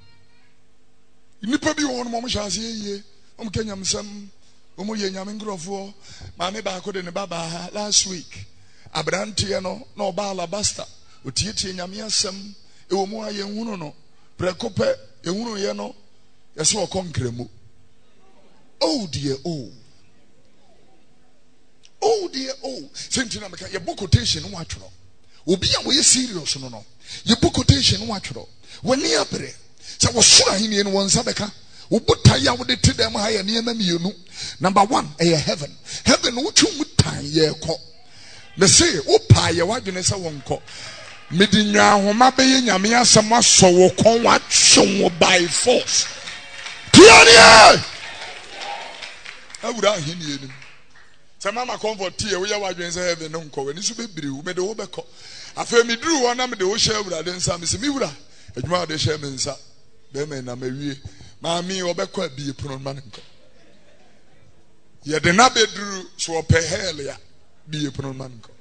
nipa bi won mo mhase yeye o mkenyam sam o mo ye nyame ngrofo ma me ba ko de ne baba last week abrante no na oba alabasta otietie nyame asem e wo mo aye hunu no prekope ehunu ye no yese o konkremu oh dear oh oh dear oh sentina meka ye book quotation no atworo obi a wo ye serious no no ye book quotation no atworo wani abre se wo sura hini no wonsa beka wo botaya wo de tidem ha ye ne ma mienu number one eh heaven heaven wo twum tan ye ko me say wo pa ye wadwene se wonko medinwa homa be ye nyame asem aso wo kon wa twon by force tiania awura hini enu se mama comfort tie we ya wadwen say heaven no nko we ni so bebiri wo me de wo beko afa mi duru wo na me de wo hye awura de nsa me se mi wura adwuma de hye me nsa be me na mawie maami wo beko abie pono ma nko ye de na beduru so ope hell ya bie pono ma nko.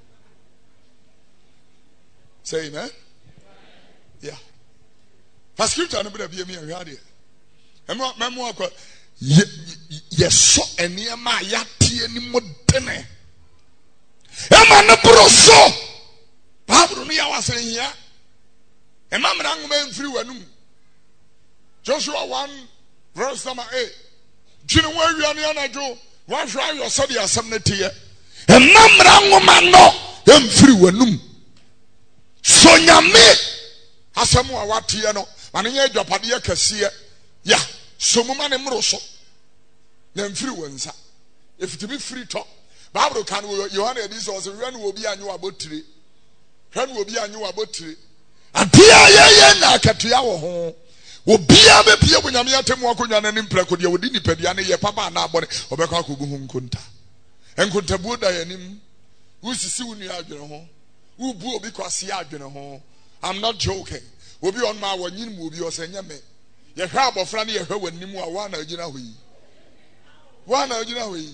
Say amen. Yeah. First scripture no be bia me ahwade. Emo memo akwa yeso eniema yatie ni modene ema ne broso Bible no ya wase hia ema mra ngoma mfiri wanum Joshua one verse number eight Jini wa wi ane anajo wa hwa yo so de asem ne tie ema mra ngoma no mfiri wanum so nyame asem wa watie no ane nya adwapade kase ya so muma ne mro so na mfiri wansa efitimi free to Bible kan Yohana edi so so hwe no obi anyo abotire hwe no obi anyo abotire adia ye ye na akatua wo ho obia be pie bunyame atemu akonya na ne mprako de wodi nipadia ne ye papa na abone obekọ akogu hu nkunta enkunta bu da yanim usisi wunu adwene ho ubu obi kwase adwene ho. I'm not joking. Obi on ma wanyin mu obi osenya me ye hwa abofra ne ye hwa wanim a wa na agina hoyi wa na agina hoyi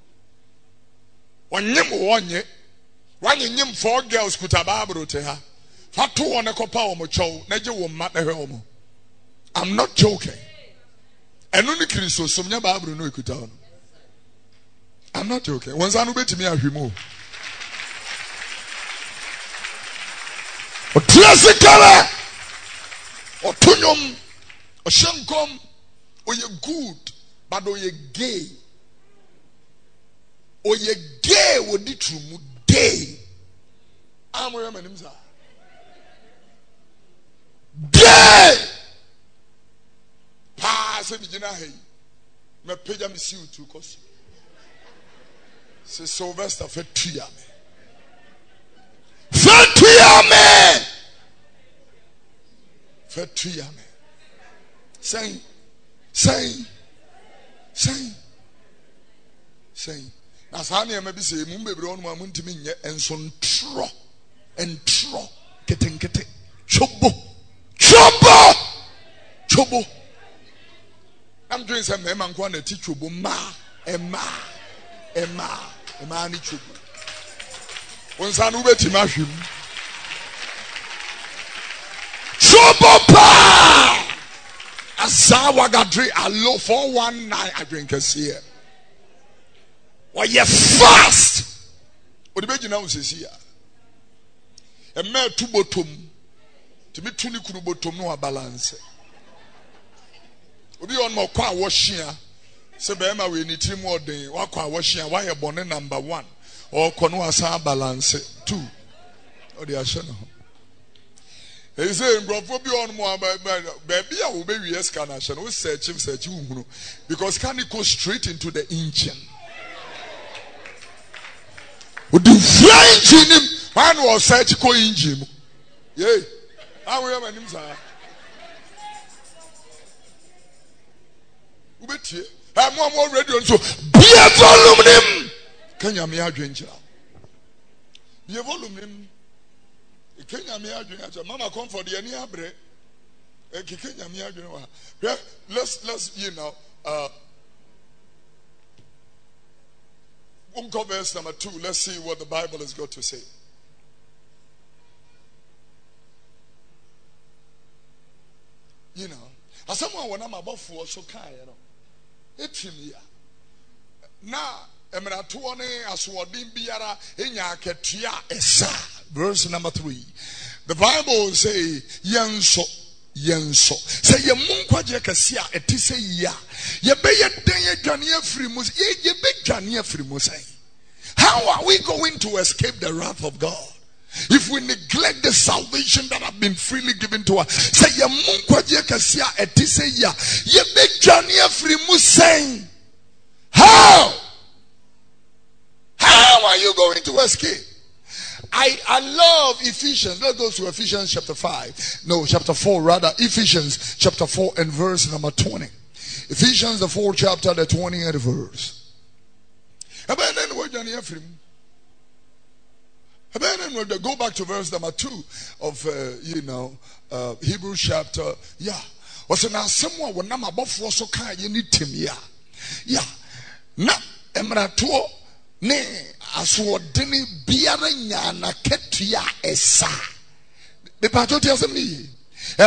onyem wonye wanyem four girls kuta Bible te ha fatu one kopa wo mo chow na je wo ma na hwe wo. I'm not joking. Enu ni Kristo somnya Bible no ekuta no. I'm not joking. Wonza no betimi ahwemo. O tiase kala. O tunyom. O shankom. O ye good, but o ye gay. O ye gay wo di true mu gay. Amoya manim sa. Gay. Pa se bijina hey. Me peja me si utu kosi. Se Sylvester fait tuya me. Fait tuya me. Fait tuya me. Say, say, say, say. Na sani eme bi se mu bebre onu ma muntimi nye enso ntro, entro, ketenkete, chobo, chobo, chobo. I'm doing some men man kwana ti chobo ma, ema, ema, ema ni chobo. Wonsanu beti mahwim. Chobo pa. Asawa gadri alo four one nine I drink a here. Why you fast? What the now says here? A mere two bottom to be two nikunu bottom no balance. Obi on more kwa washing. Se be ma we ni tiri more than wa kwa washing. Why you born number one or kono asa balance two? Or the ashana. He say brofo bi on mo baby a wo be wi scanner shana wo search him search hu because can it go straight into the engine. Wo the engine him man was search ko engine. Yeah. How we am anim sa. Wo betie. Ha mo mo radio so be volume nim. Kanya me adwenkyira. Be volume nim. Kenya me adwene mama come for the any abre e Kenya me adwene wa let's let's you know uh Unko verse number two. Let's see what the Bible has got to say. You know as someone when I'm above for so kind you know it's him here now emrato ne aswodin biara enya akatua esa. Verse number three. The Bible say yenso yenso. Say ye munkwaje kase a eti say ya. Ye be ye den ye dwane afiri mu. Ye ye be dwane afiri mu say. How are we going to escape the wrath of God if we neglect the salvation that have been freely given to us? Say ye munkwaje kase a eti say ya. Ye be dwane afiri mu say. How? How are you going to escape? I, I love Ephesians. Let's go to Ephesians chapter five. No, chapter four rather. Ephesians chapter four and verse number twenty. Ephesians the fourth chapter, the twentieth verse. Go back to verse number two of, uh, you know, uh, Hebrews chapter. Yeah. Was now someone when I'm above for so kind you need him. Yeah. Yeah. Na emrato ne aswodeni biara nyana ketua esa me pato ti asem ni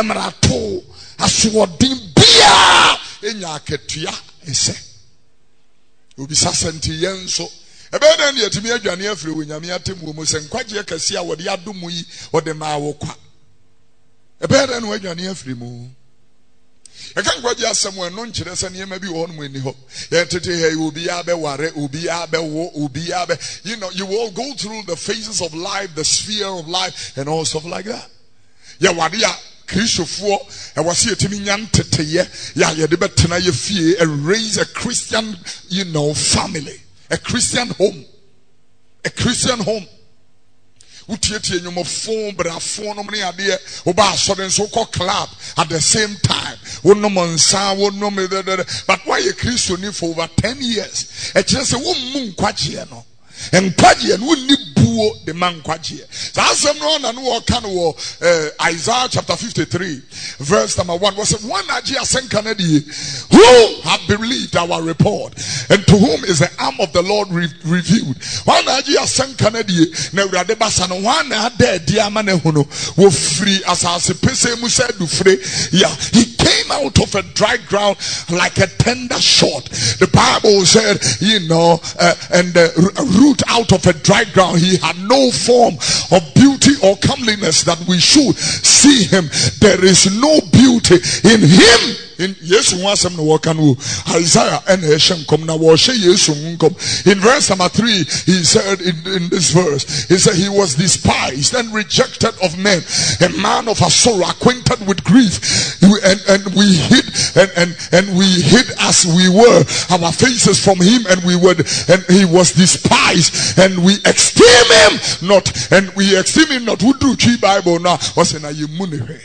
emrato aswodin bia enya ketua ese Obi sasenti yenso. Ebe den ye timi adwane afiri wonyame atemu mu se nkwaje kase a wode adomu yi wode ma wo kwa. Ebe den no adwane afiri mu. E kan kwaje asem no nkyere se ne ma bi wo no eni ho. Ye tete he obi abe ware obi abe wo obi abe. You know, you will go through the phases of life, the sphere of life and all stuff like that. Ya wade ya Christopher, I was here to me yantete ya ya de betena ye fie and raise a Christian, you know, family, a Christian home, a Christian home. Utieti enyumo phone bra phone no me ade oba so den so call club at the same time. Wono monsa wono me but why a Christian for over ten years? E kire se wo mu nkwaje no. Nkwaje no ni buo the man kwaje. So asem no na no kan wo Isaiah chapter fifty-three verse number one was one agia senkanadi who have believed our report and to whom is the arm of the Lord re- revealed. One agia senkanadi na urade basa no one ade dia ma na hunu wo free asase pese mu se du free. Yeah, he came out of a dry ground like a tender shot. The Bible said, you know, uh, and uh, root out of a dry ground. He had no form of beauty or comeliness that we should see him. There is no beauty in him. In Yesu wasem no wakanu Isaiah and Heshem kom na washe Yesu ngom. In verse number three, he said in, in this verse, he said he was despised and rejected of men, a man of a sorrow, acquainted with grief, and and we hid and and and we hid as we were our faces from him, and we would and he was despised and we esteem him not, and we esteem him not. Who do chi Bible now? What's in a yimune?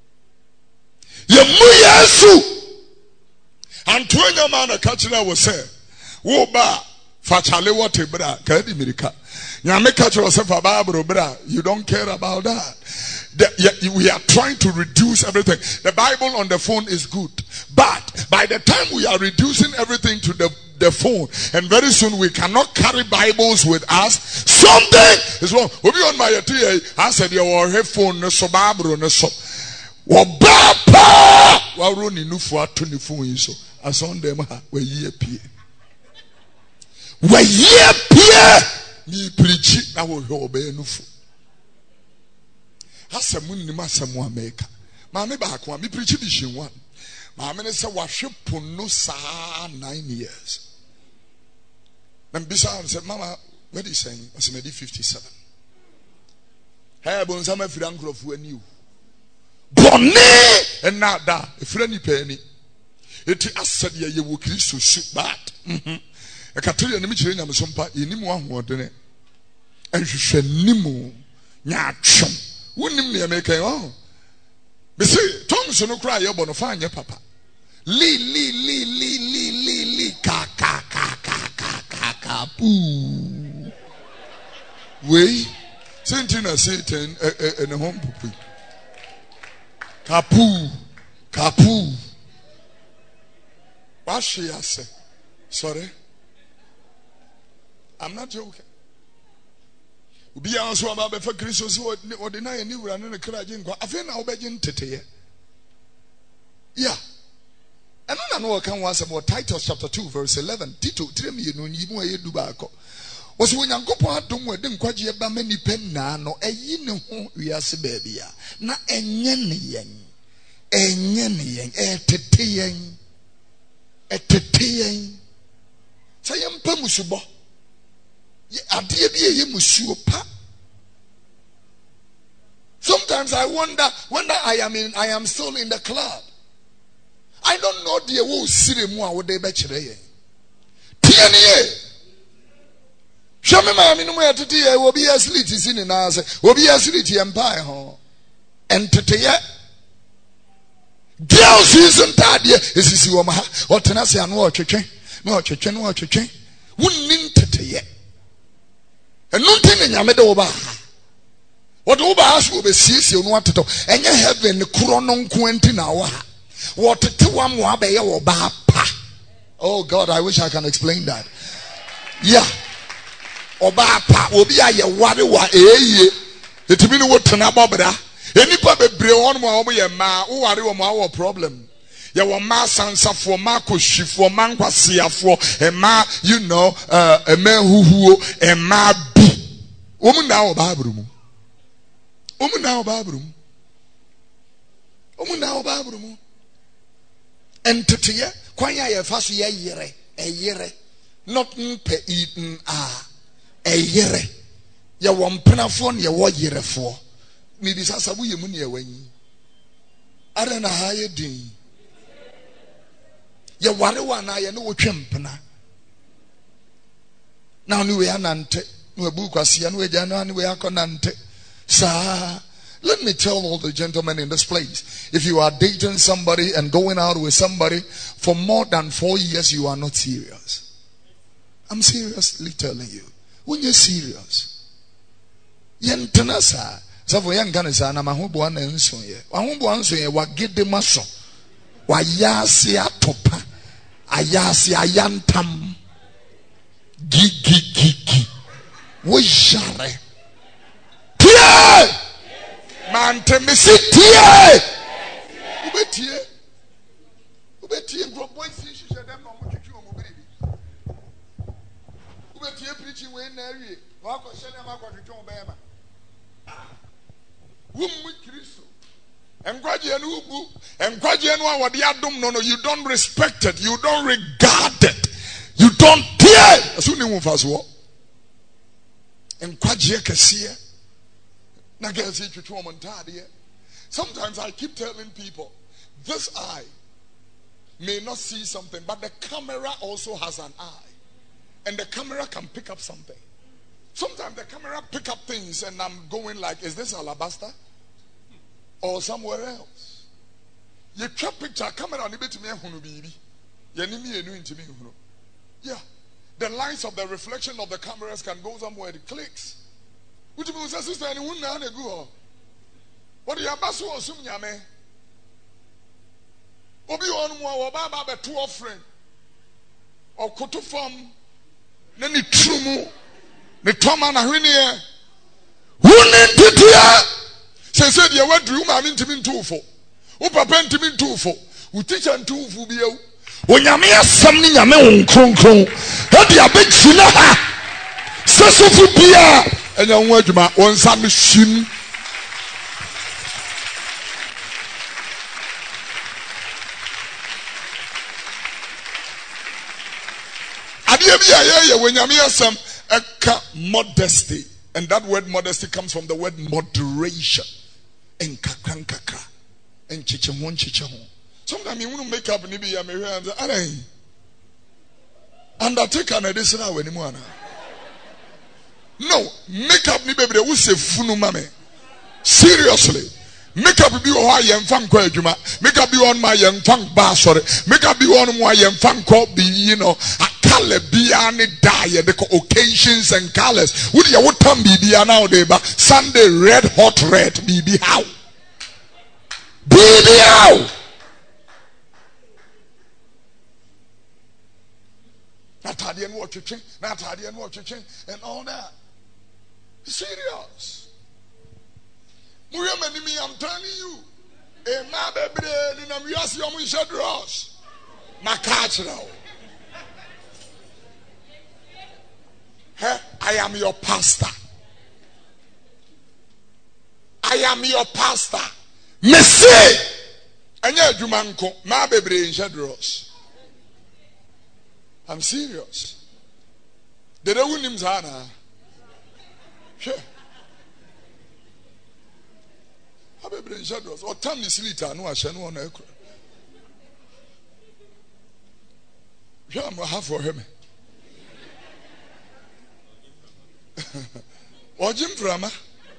Yemu Yesu Antonio man a catcher was say wo ba fachale what bra ka di mirika nyame catcher was for Bible bra. You don't care about that. The, yeah, we are trying to reduce everything. The Bible on the phone is good, but by the time we are reducing everything to the the phone, and very soon we cannot carry Bibles with us, something is wrong. Obi on my T A, I said your headphone no so Bible no so Wabapa waroni nufu atu nifu yiso asonde ma we ye pie we ye pie ni preach na wo hwe obe nufu asemu ni masemu America ma me ba ko mi preach vision one ma me ne se wahwe pono saa nine years na mbisa say mama what is saying asemedi fifty-seven hey bon sama fira nkrofo ani o Bonne and not that if any penny it is said ye will Christ shoot bad. A Catholic enemy am sompa in him one word in it. And she said Nimo Nyachum. Wouldn't me make a oh. But see, Thompson no cry your bonafine, papa. Lee, lee, lee, lee, lee, lee, lee, ka, ka, ka, ka, ka, ka, ka, poo. Way, Sentina Satan and a home poopy. Kapu, kapu. What she has said. Sorry, I'm not joking. Be also about the Christmas or deny a new run in a crajin. I feel now begging to yeah. And I know I can was about Titus chapter two, verse eleven. Tito, tell me you know you know you do back. Was when you go part don't we didn't quite yet by many pen no a yin home we are baby na a yen yen a yen yen a tete a tete say am pamusubo a dear be a musuo pa. Sometimes I wonder wonder I am in I am still in the club. I don't know the wo sire mu a wo de be kire yen tianie. Show me my minimum to tea, will be a slit is in an answer, will be a slit empire. And to tea, girls isn't that yet, is this your maha, or tenacity and watch a chain, no chain, watch a chain, wouldn't to tea. And nothing in your middle over. What over us will be seized, you want to talk, and you have been the chronon quentin hour. What to one more bay or bapa. Oh God, I wish I can explain that. Yeah. Oba pa obi aye ware wa eye etimi ni wotena bobra enipa bebre won mo wo ye ma wo ware wo mo awo problem Ya wa ma sansafo, ma koshifo, ma nkwasiafo, e ma, you know, uh, e ma huhuo, e ma bi. Omu na o Bible mu. Omu na o Bible mu. Omu na o Bible mu. Entity kwanya ye fa so ye yere, e yere. Not mpe eden a. E yere. Ya wo mpenafo ne ye wo yerefo. Ni bi sasabu ye mu ne ye wanyi. Are na ha ye din. Ye ware wa na ye ne wo twempena. Now ni we anante. Let me tell all the gentlemen in this place, if you are dating somebody and going out with somebody for more than four years, you are not serious. I'm seriously telling you. When you're serious, yentenasa. So for young guys, I'm a hobo and so ye. I hobo and so ye. What get the muscle? Why yasi atopa? Ayasi ayantam. Gigi gigi. We share. Tie! Man, tell me, sit tie! Ubetie. Ubetie, group boys, see, she said, I'm not going to do mobility. Ubetie, preaching way in area. Walk or send them out to John Bama. Whom we Christo. And Guardian Ubu, and Guardian what the Adam, no, no, you don't respect it, you don't regard it, you don't tie. As soon as you move as well. And sometimes I keep telling people, this eye may not see something, but the camera also has an eye, and the camera can pick up something. Sometimes the camera pick up things, and I'm going like, is this alabaster or somewhere else? You trap picture camera on it to me, yeah. The lines of the reflection of the cameras can go somewhere. It clicks. Which people say, sister, anyone now go. What do you have? So assume yame. Obi on more or baba two offering or koto form. Then the trumu, the toma na hwiniye. Who need to hear? Say said you what room I'm into me two for. Who papa into me two for. Who teach and two for you. When you mean something, you mean kron kron. How do you big fina ha? Sesufu bia. And you want to ma one some machine. Adia bia ye when you mean some eka modesty, and that word modesty comes from the word moderation. En kakran kakra. En chichemon chichemon. Sometimes you want to make up and be a mirror and say, undertaker and this now anymore. No, make up ni baby who say funu mame. Seriously. Make up be why young fan kwa juma. Make up be on my young fan bar sorry. Make up be on my young fan call be you know a color be any die the occasions and colors. Would you what time be be now day ba Sunday red hot red be be how. Be be how. Not Tadian watching, not Tadian watching, and all that. Serious. Muriam and me, I'm telling you. A ma baby, and I'm using your shadros. My catch now. I am your pastor. I am your pastor. Messi. And yeah, Jumanko, my baby in shadros. I'm serious. Did I win him, Zana? Sure. I be bring shadows. Or time is later. No, I shall not know. Sure, I'm half for him. Or Jim Drama.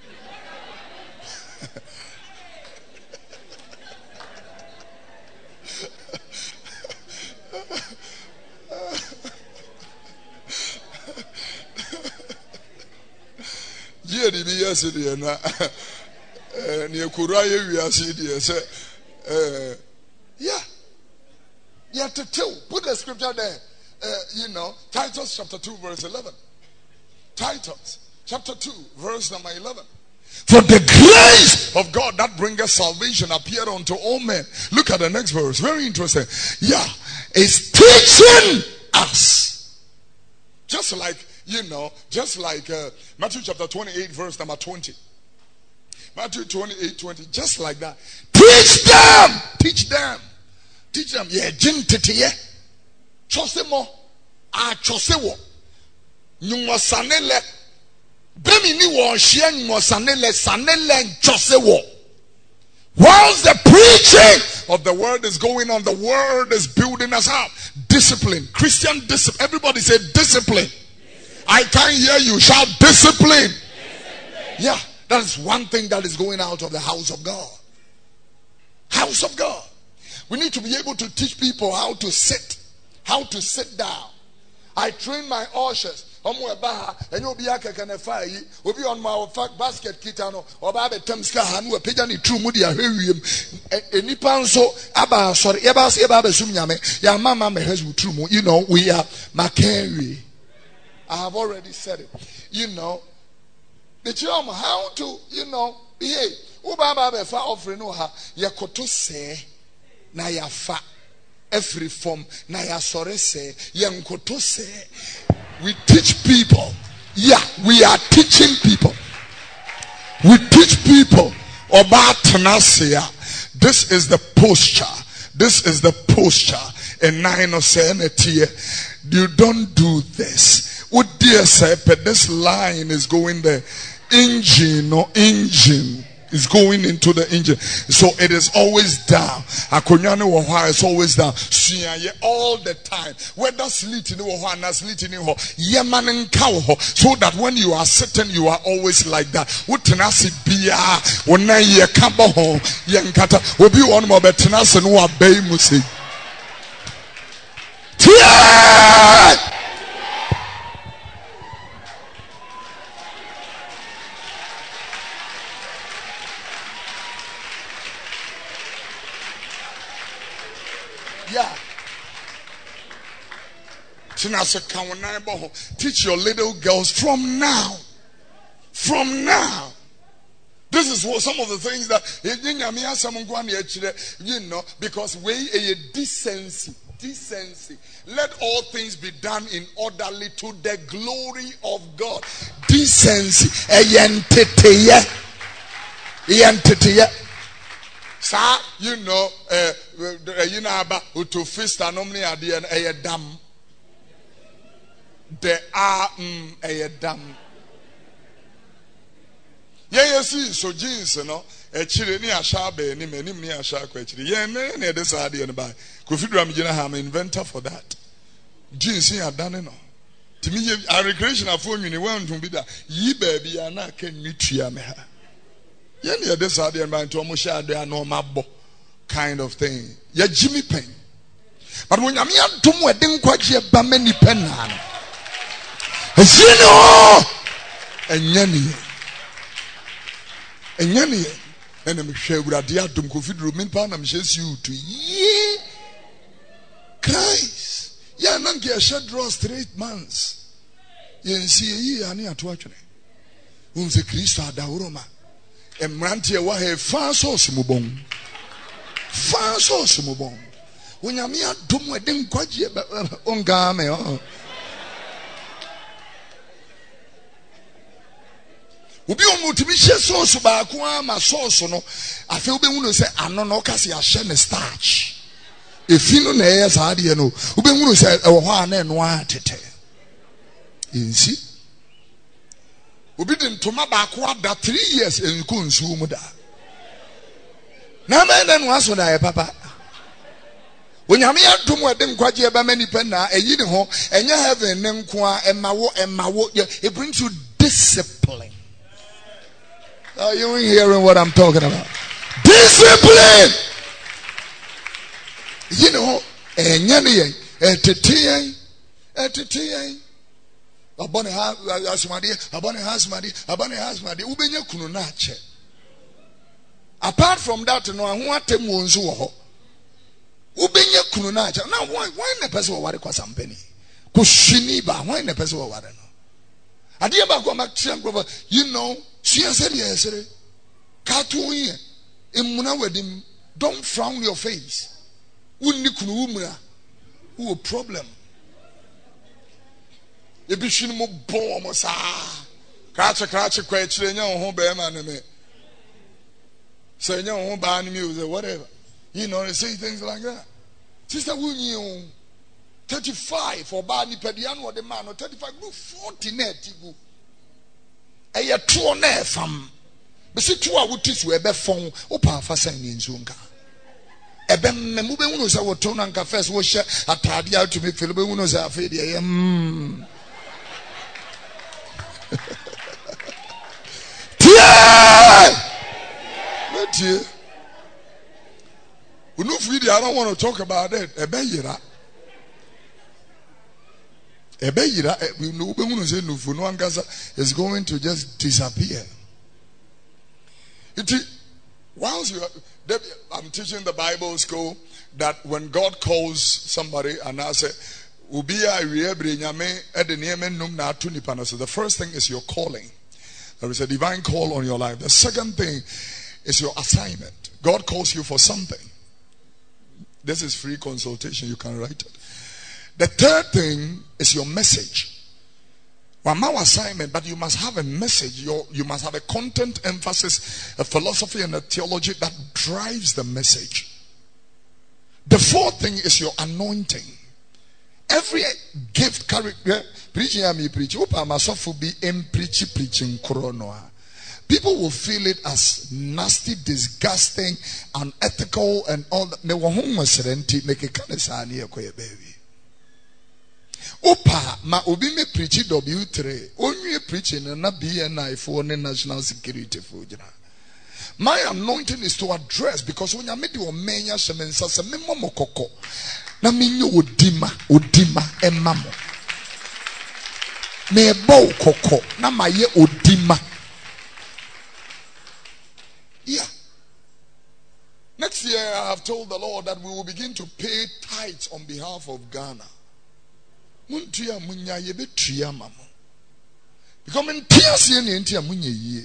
Yeah, the yesterday na near Kuraya we are seeing say yeah. You have to tell. Put the scripture there. Uh, you know, Titus chapter two verse eleven. Titus chapter two verse number eleven. For the grace of God that bringeth salvation appeared unto all men. Look at the next verse. Very interesting. Yeah. It's teaching us. Just like, you know, just like uh, Matthew chapter twenty-eight, verse number twenty. Matthew twenty-eight, twenty. Just like that. Teach them. Teach them. Teach them. Yeah. Jintiti. Chose mo. Ah, chose wo. Nyumwa sanele. Bemi ni wo shia nyumwa sanele. Sanele chose wo. Whilst the preaching of the word is going on, the word is building us up. Discipline. Christian discipline. Everybody say discipline. Discipline. I can't hear you shout discipline. Discipline. Yeah, that is one thing that is going out of the house of God. House of God. We need to be able to teach people how to sit. How to sit down. I train my ushers. Omo eba enye obi akeke na fa yi obi on my basket kita no oba be tem ska ha no pagya ni tru mu dia hwewiem enipa nso aba sori ye ba se ba be sum nyame ya mama me has tru mu. You know, we are makeri. I have already said it. You know, the chom how to, you know, behave. Uba ba be fa offering no ha ye koto se na ya fa every form na ya sori se ye nkoto se. We teach people. Yeah, we are teaching people. We teach people about tenacia. This is the posture. This is the posture. And nine of sanity. You don't do this. What dear say, but this line is going there. Engine or engine is going into the engine. So it is always down. Akonyane wo hwa is always down. Suaye all the time. Whether sleet ni wo hwa na sleet ni ho. Ye man nka wo ho. So that when you are sitting, you are always like that. Wotena se bia, wona ye ka bo ho, ye nkata. Obi won mo betena se no abai mu se. Tia! Yeah. Teach your little girls from now. From now. This is what some of the things that you know, because we a decency. Decency. Let all things be done in orderly to the glory of God. Decency. Sir, you know, uh, you know about to fist anomaly at the end, a dam. There are a dam. Yeah, you see, so jeans, you know, a chili near Shabe, and him near Shark, actually. Yeah, near this idea and by Kofidram Jinaham, inventor for that. Jeans here done it. To me, a recreational phone, you want to be that. Ye baby, and I can meet you. Yeah, near this idea and by Tomosha, they are no mabo kind of thing. Yeah, Jimmy Pen. But when I'm young, Tomo didn't quite hear Bamani Penan. As you know, and Yanni. And Yanni, and I'm sure with a dear Dum Kofidro Minpan, I'm just you to ye Christ. Yeah, Nanki, I shall draw straight months. You see, ye are near to watch me. Whom's a Christo Dauroma. And Mantia Wahe far sauce mubon. Far sauce mubon. When you're mere dumb, I didn't quite yet on game. Ubi on multiplication sauce by Kuama sauce. No, I feel be one to say, I don't know, Cassie, I shall starch. If you know, yes, I didn't know. Ubi one to say, oh, one and one to tell. You see? Ubi didn't to my back that three years in Kunsumuda. Now, man, then was when I papa. When you're mere to more than quite yet many penna, and you know, and you have a name and my work and my work, it brings you discipline. Are you hearing what I'm talking about? Discipline! You know, and Yanni, and Titian, and Titian. Abone hasmadi, abone hasmadi, abone hasmadi. Ubenye kununache. Apart from that, no one wante munzu ho. Ubenye kununache. Now why why ne person waware kwa sampeni? Kushini ba why ne person waware no? Adiye ba kwa maktiam brother. You know, She said, yes, sir. Cartoon, Imuna wedding, don't frown your face. Who a problem? A bishop bomb, sir. Catch a catch a question, your home bear man. Say, your home band music, whatever. You know, they say things like that. Sister, who knew thirty-five for Barney Pediano or the man or thirty-five, go forty net. A year two on air from. But see, two I would teach you a best phone, opa for sending Zunga. A bem moving was our tone and cafes was share a tardy out to be Philippines. I feel him. Dear, we know really I don't want to talk about it. A bayira, a bayira. We know we want to say no for no one is going to just disappear. It once you are, I'm teaching the Bible school that when God calls somebody and I say, "Ubia riebre nyame ede nieme num na atu nipa na." So the first thing is your calling. There is a divine call on your life. The second thing is your assignment. God calls you for something. This is free consultation. You can write it. The third thing is your message. Well, my assignment, but you must have a message. Your, you must have a content emphasis, a philosophy, and a theology that drives the message. The fourth thing is your anointing. Every gift carry preaching. I mean preaching. Opa masofu be em preaching preaching koronoa. People will feel it as nasty, disgusting, unethical, and all that. Me wahunga serenti make a kanisani ya kwa baby. Opa ma obi me preaching W three. Only preaching na B N I for national security for jina. My anointing is to address because when you meet your menya shemensa se me momo koko na minyo odima odima emamo me bo koko na maye odima. Yeah. Next year, I have told the Lord that we will begin to pay tithes on behalf of Ghana. Muntia munya yebe tria mamo. Because in tiasi eni entia munye ye.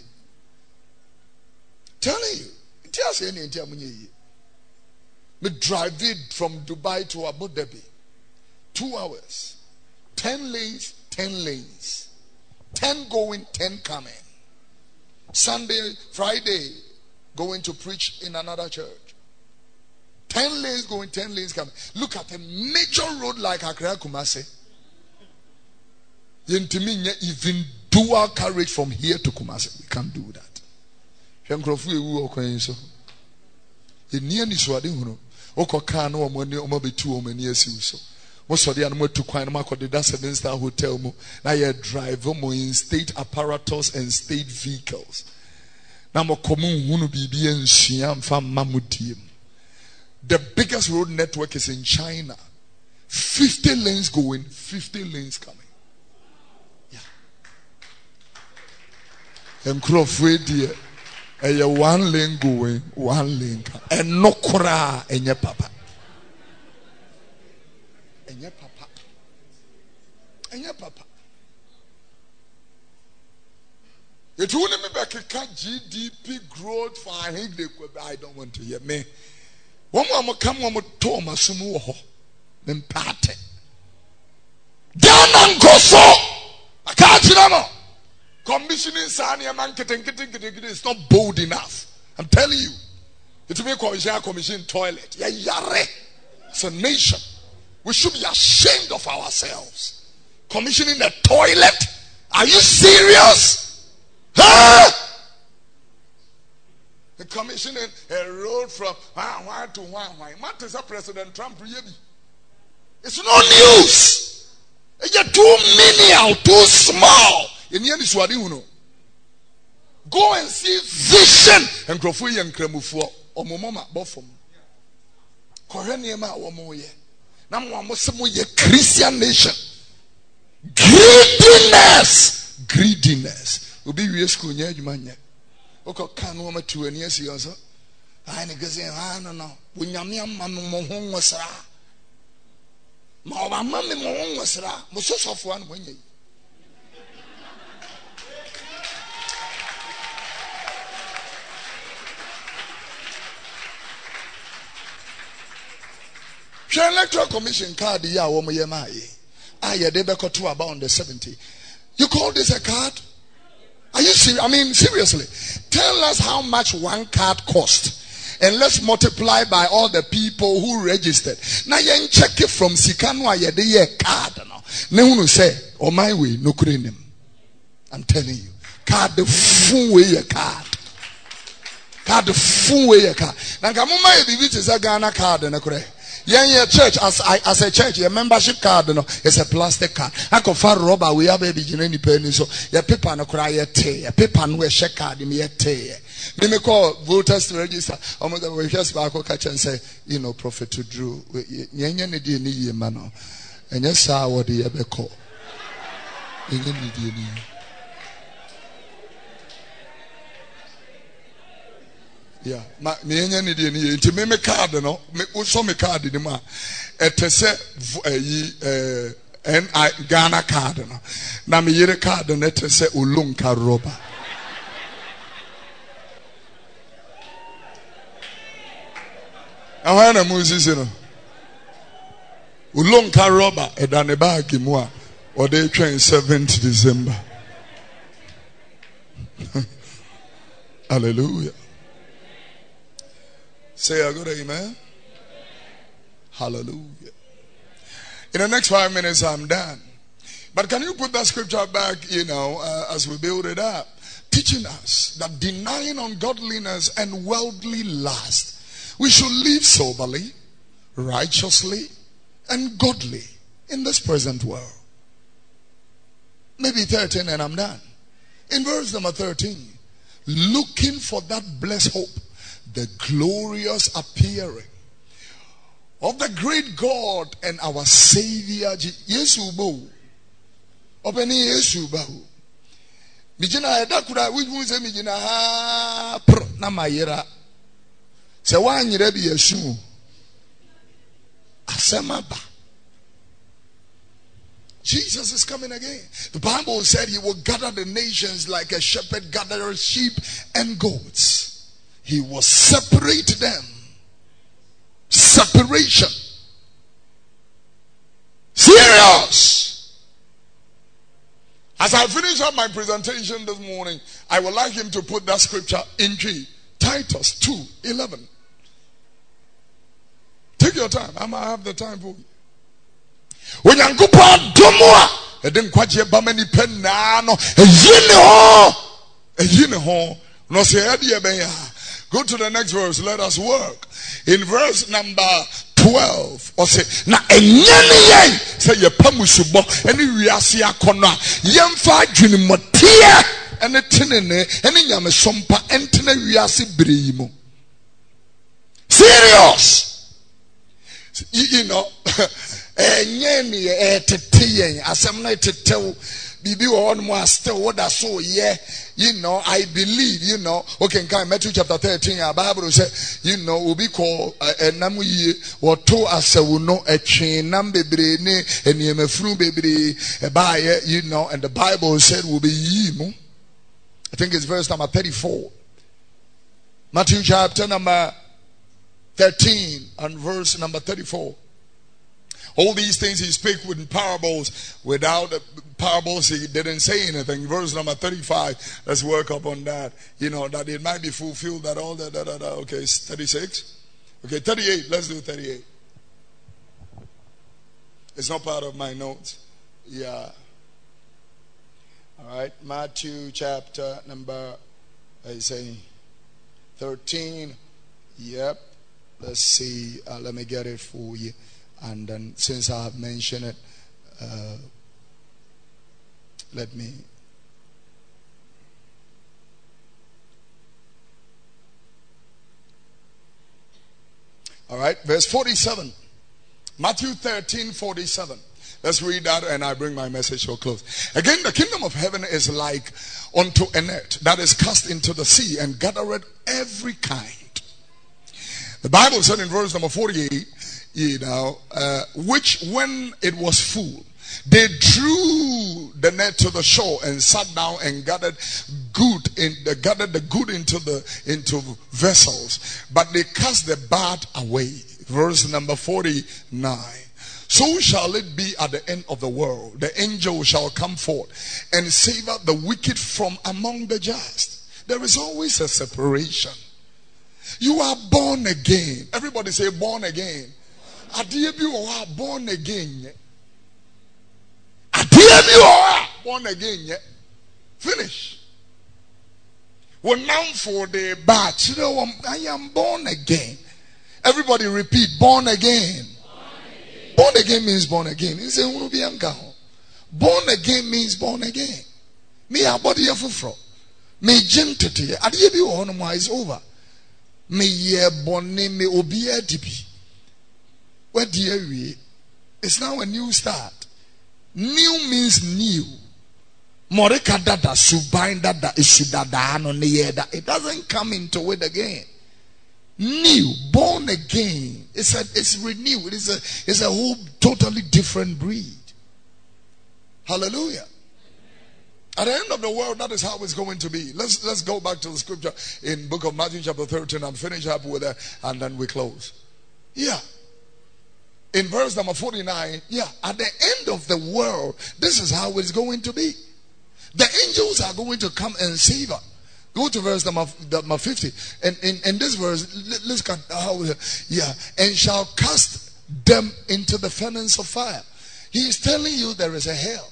Telling you, tiasi eni entia munye ye. Me drive it from Dubai to Abu Dhabi, two hours, ten lanes, ten lanes, ten going, ten coming. Sunday, Friday. Going to preach in another church. Ten lanes going, ten lanes coming. Look at a major road like Accra Kumasi. Even dual carriage from here to Kumasi. We can't do that. Most of the animal to quite a seven star hotel. Now you drive in state apparatus and state vehicles. The biggest road network is in China. Fifty lanes going, fifty lanes coming. Yeah. And Crawford dear, and one lane going, one lane coming. And no kura and your papa. And your papa. And your papa. It wouldn't be back a G D P growth for I don't want to hear me. One more come on with Thomas Sumuho. Then party. Down and go so. I can't remember. Commissioning Sanya man getting getting getting is not bold enough. I'm telling you. It will be called commission toilet. Yeah, yare. It's a nation. We should be ashamed of ourselves. Commissioning the toilet. Are you serious? Huh? The commissioning a road from one to one. What is that President Trump? It's no news. It's too many or too small. In the end, go and see vision. And Krofuyi and Kremufo or Momoma Bofum. Koreniema or Moye. Now, a Christian nation. Greediness. Greediness. Ubi we school near you man. Oko can woman two and yes, you also. I negazin, I don't know. When your mamma was ra. My mammy was ra. Was so soft one when you. Was so soft one when you. Share electoral commission card ya womo yemaye. Aye de bekoto about on the seventeenth. You call this a card? Are you serious? I mean, seriously. Tell us how much one card cost. And let's multiply by all the people who registered. Now you check it from Sikanwa ye de ye card. No one say, oh my way, no kurenim. I'm telling you. Card the full way a card. Card the full way a card. Now Kamuma Bibi is a Ghana card and a kure. Yeah, yeah, church as I as a church, your membership card, no, it's a plastic card. I can find rubber. We have a beginning penny, so your paper no cry a tea, a paper no a check card in me tea. Let me call voters to register. I'm going to just back catch and say, you know, Prophet to Drew, yenya ni di ni mano, and yes, sir, what do you ever call? Yenya ni di ni. Yeah, ma me enya ni de ni nti me me card no me so me card ni ma etese yi eh N I Ghana card no na me yere card no etese olonka roba awana muzisi no olonka roba e da ne bag mu a o de twen seventh December. Hallelujah. Say a good amen. Hallelujah. In the next five minutes, I'm done. But can you put that scripture back, you know, uh, as we build it up? Teaching us that denying ungodliness and worldly lust, we should live soberly, righteously, and godly in this present world. Maybe thirteen and I'm done. In verse number thirteen, looking for that blessed hope, the glorious appearing of the great God and our Savior Jesus. Openi Yesu bahu. Mijina edakura wivu se mijina ha pro na mayera. Se wanyire bi Yesu. Asema ba. Jesus is coming again. The Bible said he will gather the nations like a shepherd gathers sheep and goats. He will separate them. Separation. Serious. As I finish up my presentation this morning, I would like him to put that scripture in G. Titus two eleven. Take your time. I might have the time for you. When you go domo a edin kwaje ba mani pen na no eyine ho eyine ho no se ade e ben ya. Go to the next verse. Let us work. In verse number twelve, or say, na enyani yen say ye pamusubo eni wiase akona yemfa adwene motie ene tenene ene nyamesompa entene wiase breyi. Serious. You, you know, enyani e tete yen asem na tetew bibi wo on mo still what that so yeah. You know, I believe, you know, okay, in Matthew chapter thirteen, our Bible says, you know, will be called a namu ye, or to us, a no, a chain, number brene, and ye me fru baby, a buyer, you know, and the Bible said will be ye. I think it's verse number thirty-four. Matthew chapter number thirteen and verse number thirty-four. All these things he spake with parables. Without parables, he didn't say anything. Verse number thirty-five. Let's work up on that. You know, that it might be fulfilled, that all that, that, that, that. Okay, thirty-six. Okay, thirty-eight. Let's do thirty-eight. It's not part of my notes. Yeah. All right. Matthew chapter number, I say, thirteen. Yep. Let's see. Uh, let me get it for you. And then, since I have mentioned it, uh, let me. All right, verse forty-seven. Matthew thirteen, forty-seven. Let's read that and I bring my message to a close. Again, the kingdom of heaven is like unto a net that is cast into the sea and gathereth every kind. The Bible said in verse number forty-eight, you know, uh, which when it was full, they drew the net to the shore and sat down and gathered good in the gathered the good into the into vessels, but they cast the bad away. verse number forty-nine. So shall it be at the end of the world. The angel shall come forth and save out the wicked from among the just. There is always a separation. You are born again. Everybody say born again. Adeɛ bi wɔ hɔ a born again yɛ. Adeɛ bi wɔ hɔ a born again yɛ. Finish. Well, now for the batch, you know, I am born again. Everybody repeat, born again. Born again means born again. He said, born again means born again. Me a body of fro. Me gentity. Adeɛ bi wɔ hɔ no mo is over. Me ye born me obi edibi. Where dear we? It's now a new start. New means new. Moreka dada subain dada isudada ano neyeda. It doesn't come into it again. New, born again. It's a, it's renewed. It's a, it's a whole totally different breed. Hallelujah. At the end of the world, that is how it's going to be. Let's let's go back to the scripture in book of Matthew chapter thirteen and finish up with it, and then we close. Yeah. In verse number forty-nine, yeah, at the end of the world, this is how it's going to be. The angels are going to come and save us. Go to verse number, number fifty. And in, in this verse, let's look at how, yeah, and shall cast them into the furnace of fire. He is telling you there is a hell.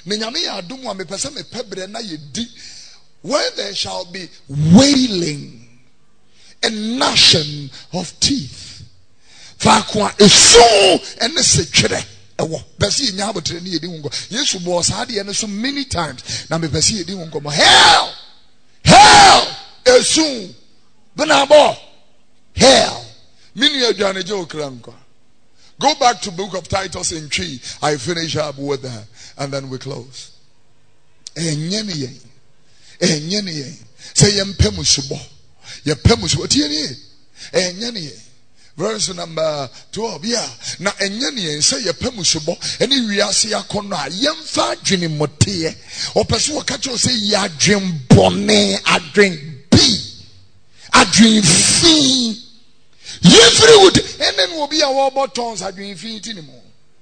Where there shall be wailing and gnashing of teeth. Fakwa esu ene sechere ewo besi nya abotre ne yedi wongo Yesu bo saade ene so many times na me besi yedi wongo mo hell hell esu benabo hell mini aduane je okranko. Go back to book of Titus in three. I finish up with that and then we close. Enye ne yen enye ne yen say yempem subo yempem subo tie ne enye ne yen. Verse number twelve, yeah. Na enyani en say ye pemusubo eni wiase akono a yemfa adwene mote o pese wo ka cho say ya adwen bone adwen bi adwen fi yefri wood enen wo bi a wo botons adwen fi ti ni mo.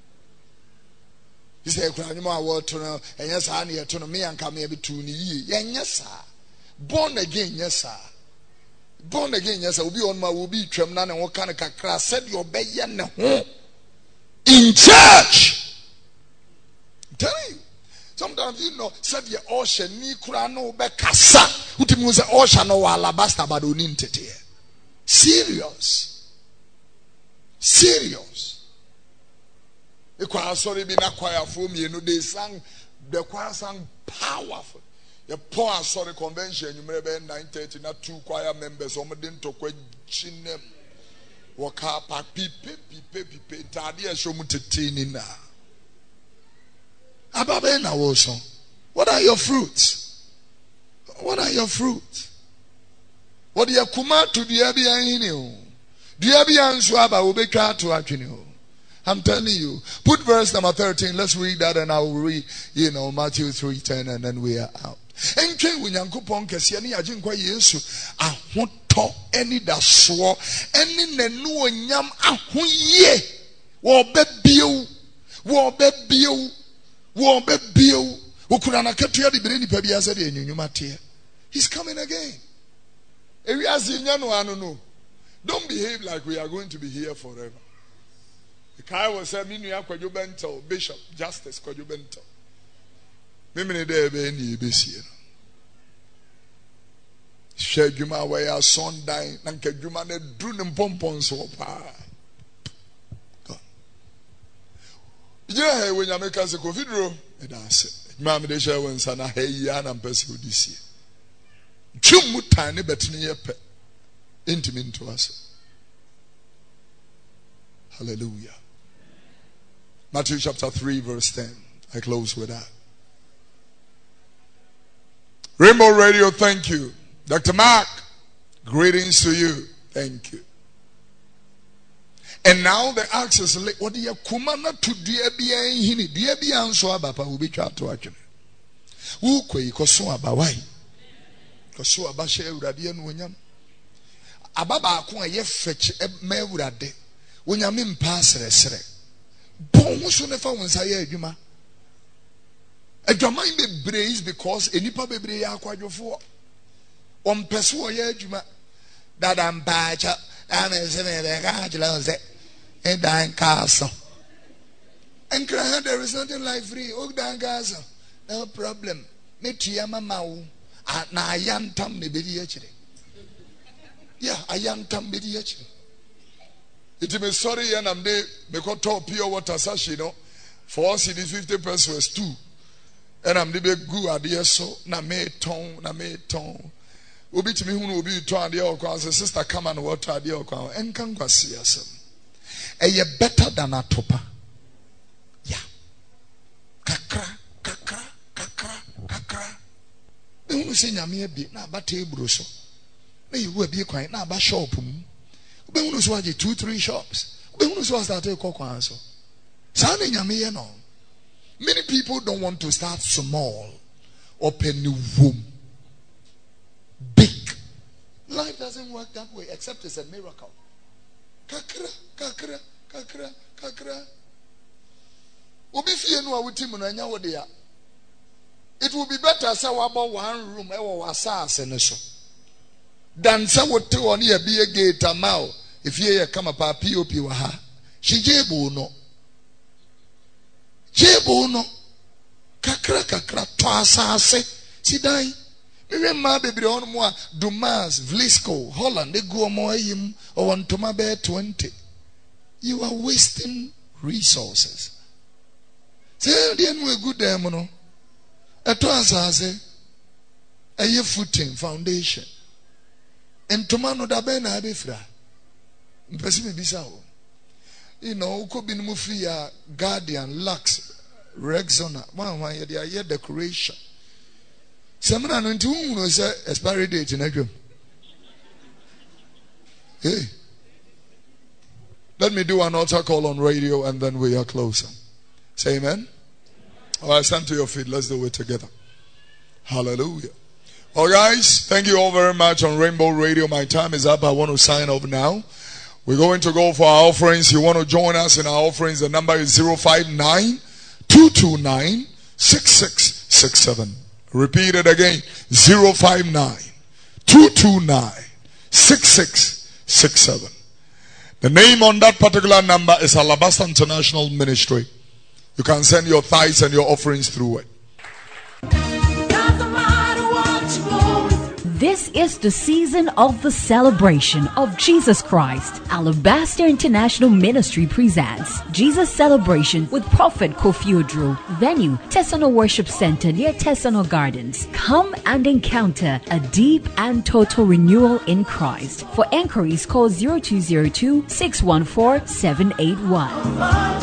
He say kwa nyuma wo to no enya sa na ye to no me anka me bi tu ni yi ye nya sa born again nya sa. Born again, yes, I will be on my will be tremnan and what kind of kakra said your bayan in church. I'm telling you. Sometimes you know, said your ocean, ni kurano bekasa, utimuze ocean or alabasta badunintete. Serious. Serious. The choir sorry be not choir for me, you know, they sang, the choir sang powerful. The poor sorry convention, you may be nine thirty, not two choir members, or didn't talk with chinem. Walk up, pipe, pipe, pipe, tadia, show me to tin. Ababena also. What are your fruits? What are your fruits? What do you come out to the Abian? The Abian Swaba will be cut to Akino. I'm telling you. Put verse number thirteen. Let's read that and I will read, you know, Matthew three ten and then we are out. Entwe Nyankopon kese ne aginkwa Yesu ahoto eni da so eni nanu onyam ahoye wo bebiew wo bebiew wo bebiew okura na ketua de bere nipa bia se de enyunyuma te. He's coming again. Ewiase nya no anu no. Don't behave like we are going to be here forever. The guy was saying, "Minu ya kwadwo bento Bishop Justice kwadwo bento." Mimini de be ni besie. Share juma where your son dying, nanka juma ne dru ne pompon so pa. God. Yeah, when you make us a covidro, and I said, Mamma de share when sana hey yan and pursue this year. Chumu tiny betting ye pet intimate to us. Hallelujah. Matthew chapter three, verse ten. I close with that. Rainbow Radio, thank you. Doctor Mark, greetings to you. Thank you. And now the axe is like, what do you kumana to dear be a hini? Dear be answer about will be trapped to actually. Who quay koso abawai? Koso abashe uradian winyam. Ababa akun a ye fetch me urade. When you mean pass resere. Bon so nefa wonsa ye adwuma. Adwuma be brace because enipa bebre ya akwadwofo. On peso ye adwuma. That am bacha. I'm a seven the and dan castle. And there is nothing like free. Oh, dan castle. No problem. Metiyama mau. Na yantam ne bedi actually. Yeah, I yantam bedi actually. It may sorry and I'm there because top pure water sashi no. For us it is fifty pesos two. And I'm the big good idea so na me ton na me ton. Obi timi hu no obi to ade o kwa sister come and water ade o kwa enkan kwase asem. Eye better than atopa. Yeah. Kakra kakra kakra kakra. Me hu se nyame abi na aba table so. Na you abi kwan na aba shop mu. Obi hu so aje two three shops. Obi hu so start e kokwan so. Sa na nyame ye no. Many people don't want to start small. Open new womb. Big. Life doesn't work that way except it's a miracle. Kakra, kakra, kakra, kakra. Obi fie no awuti mu na nya wo de a. It will be better say we about one room e wo asase ne so. Than say we te on e be gate amao. If ye come up P O P wa ha. She jebo no. Jebo no. Kakra kakra to asase. Sidai. Remember baby on more Dumas, Vlisco, Holland, they go more him or on Toma Bear twenty. You are wasting resources. Say the end we good there, mono. At once I say a year footing foundation. And Tomano da ben abifra. Mpesi bisao. You know, could be Mufia, Guardian, Lux, Rexona, one one year year decoration. Semana no nti hu no say expiry date na dwam. Hey. Let me do an altar call on radio and then we are closing. Say amen. All right, stand to your feet. Let's do it together. Hallelujah. All guys, thank you all very much on Rainbow Radio. My time is up. I want to sign off now. We're going to go for our offerings. You want to join us in our offerings? The number is zero five nine, two two nine, six six six seven. Repeat it again. zero five nine, two two nine, six six six seven. The name on that particular number is Alabaster International Ministry. You can send your tithes and your offerings through it. This is the season of the celebration of Jesus Christ. Alabaster International Ministry presents Jesus Celebration with Prophet Kofi Odro. Venue, Tesano Worship Center near Tesano Gardens. Come and encounter a deep and total renewal in Christ. For enquiries, call zero two zero two, six one four, seven eight one.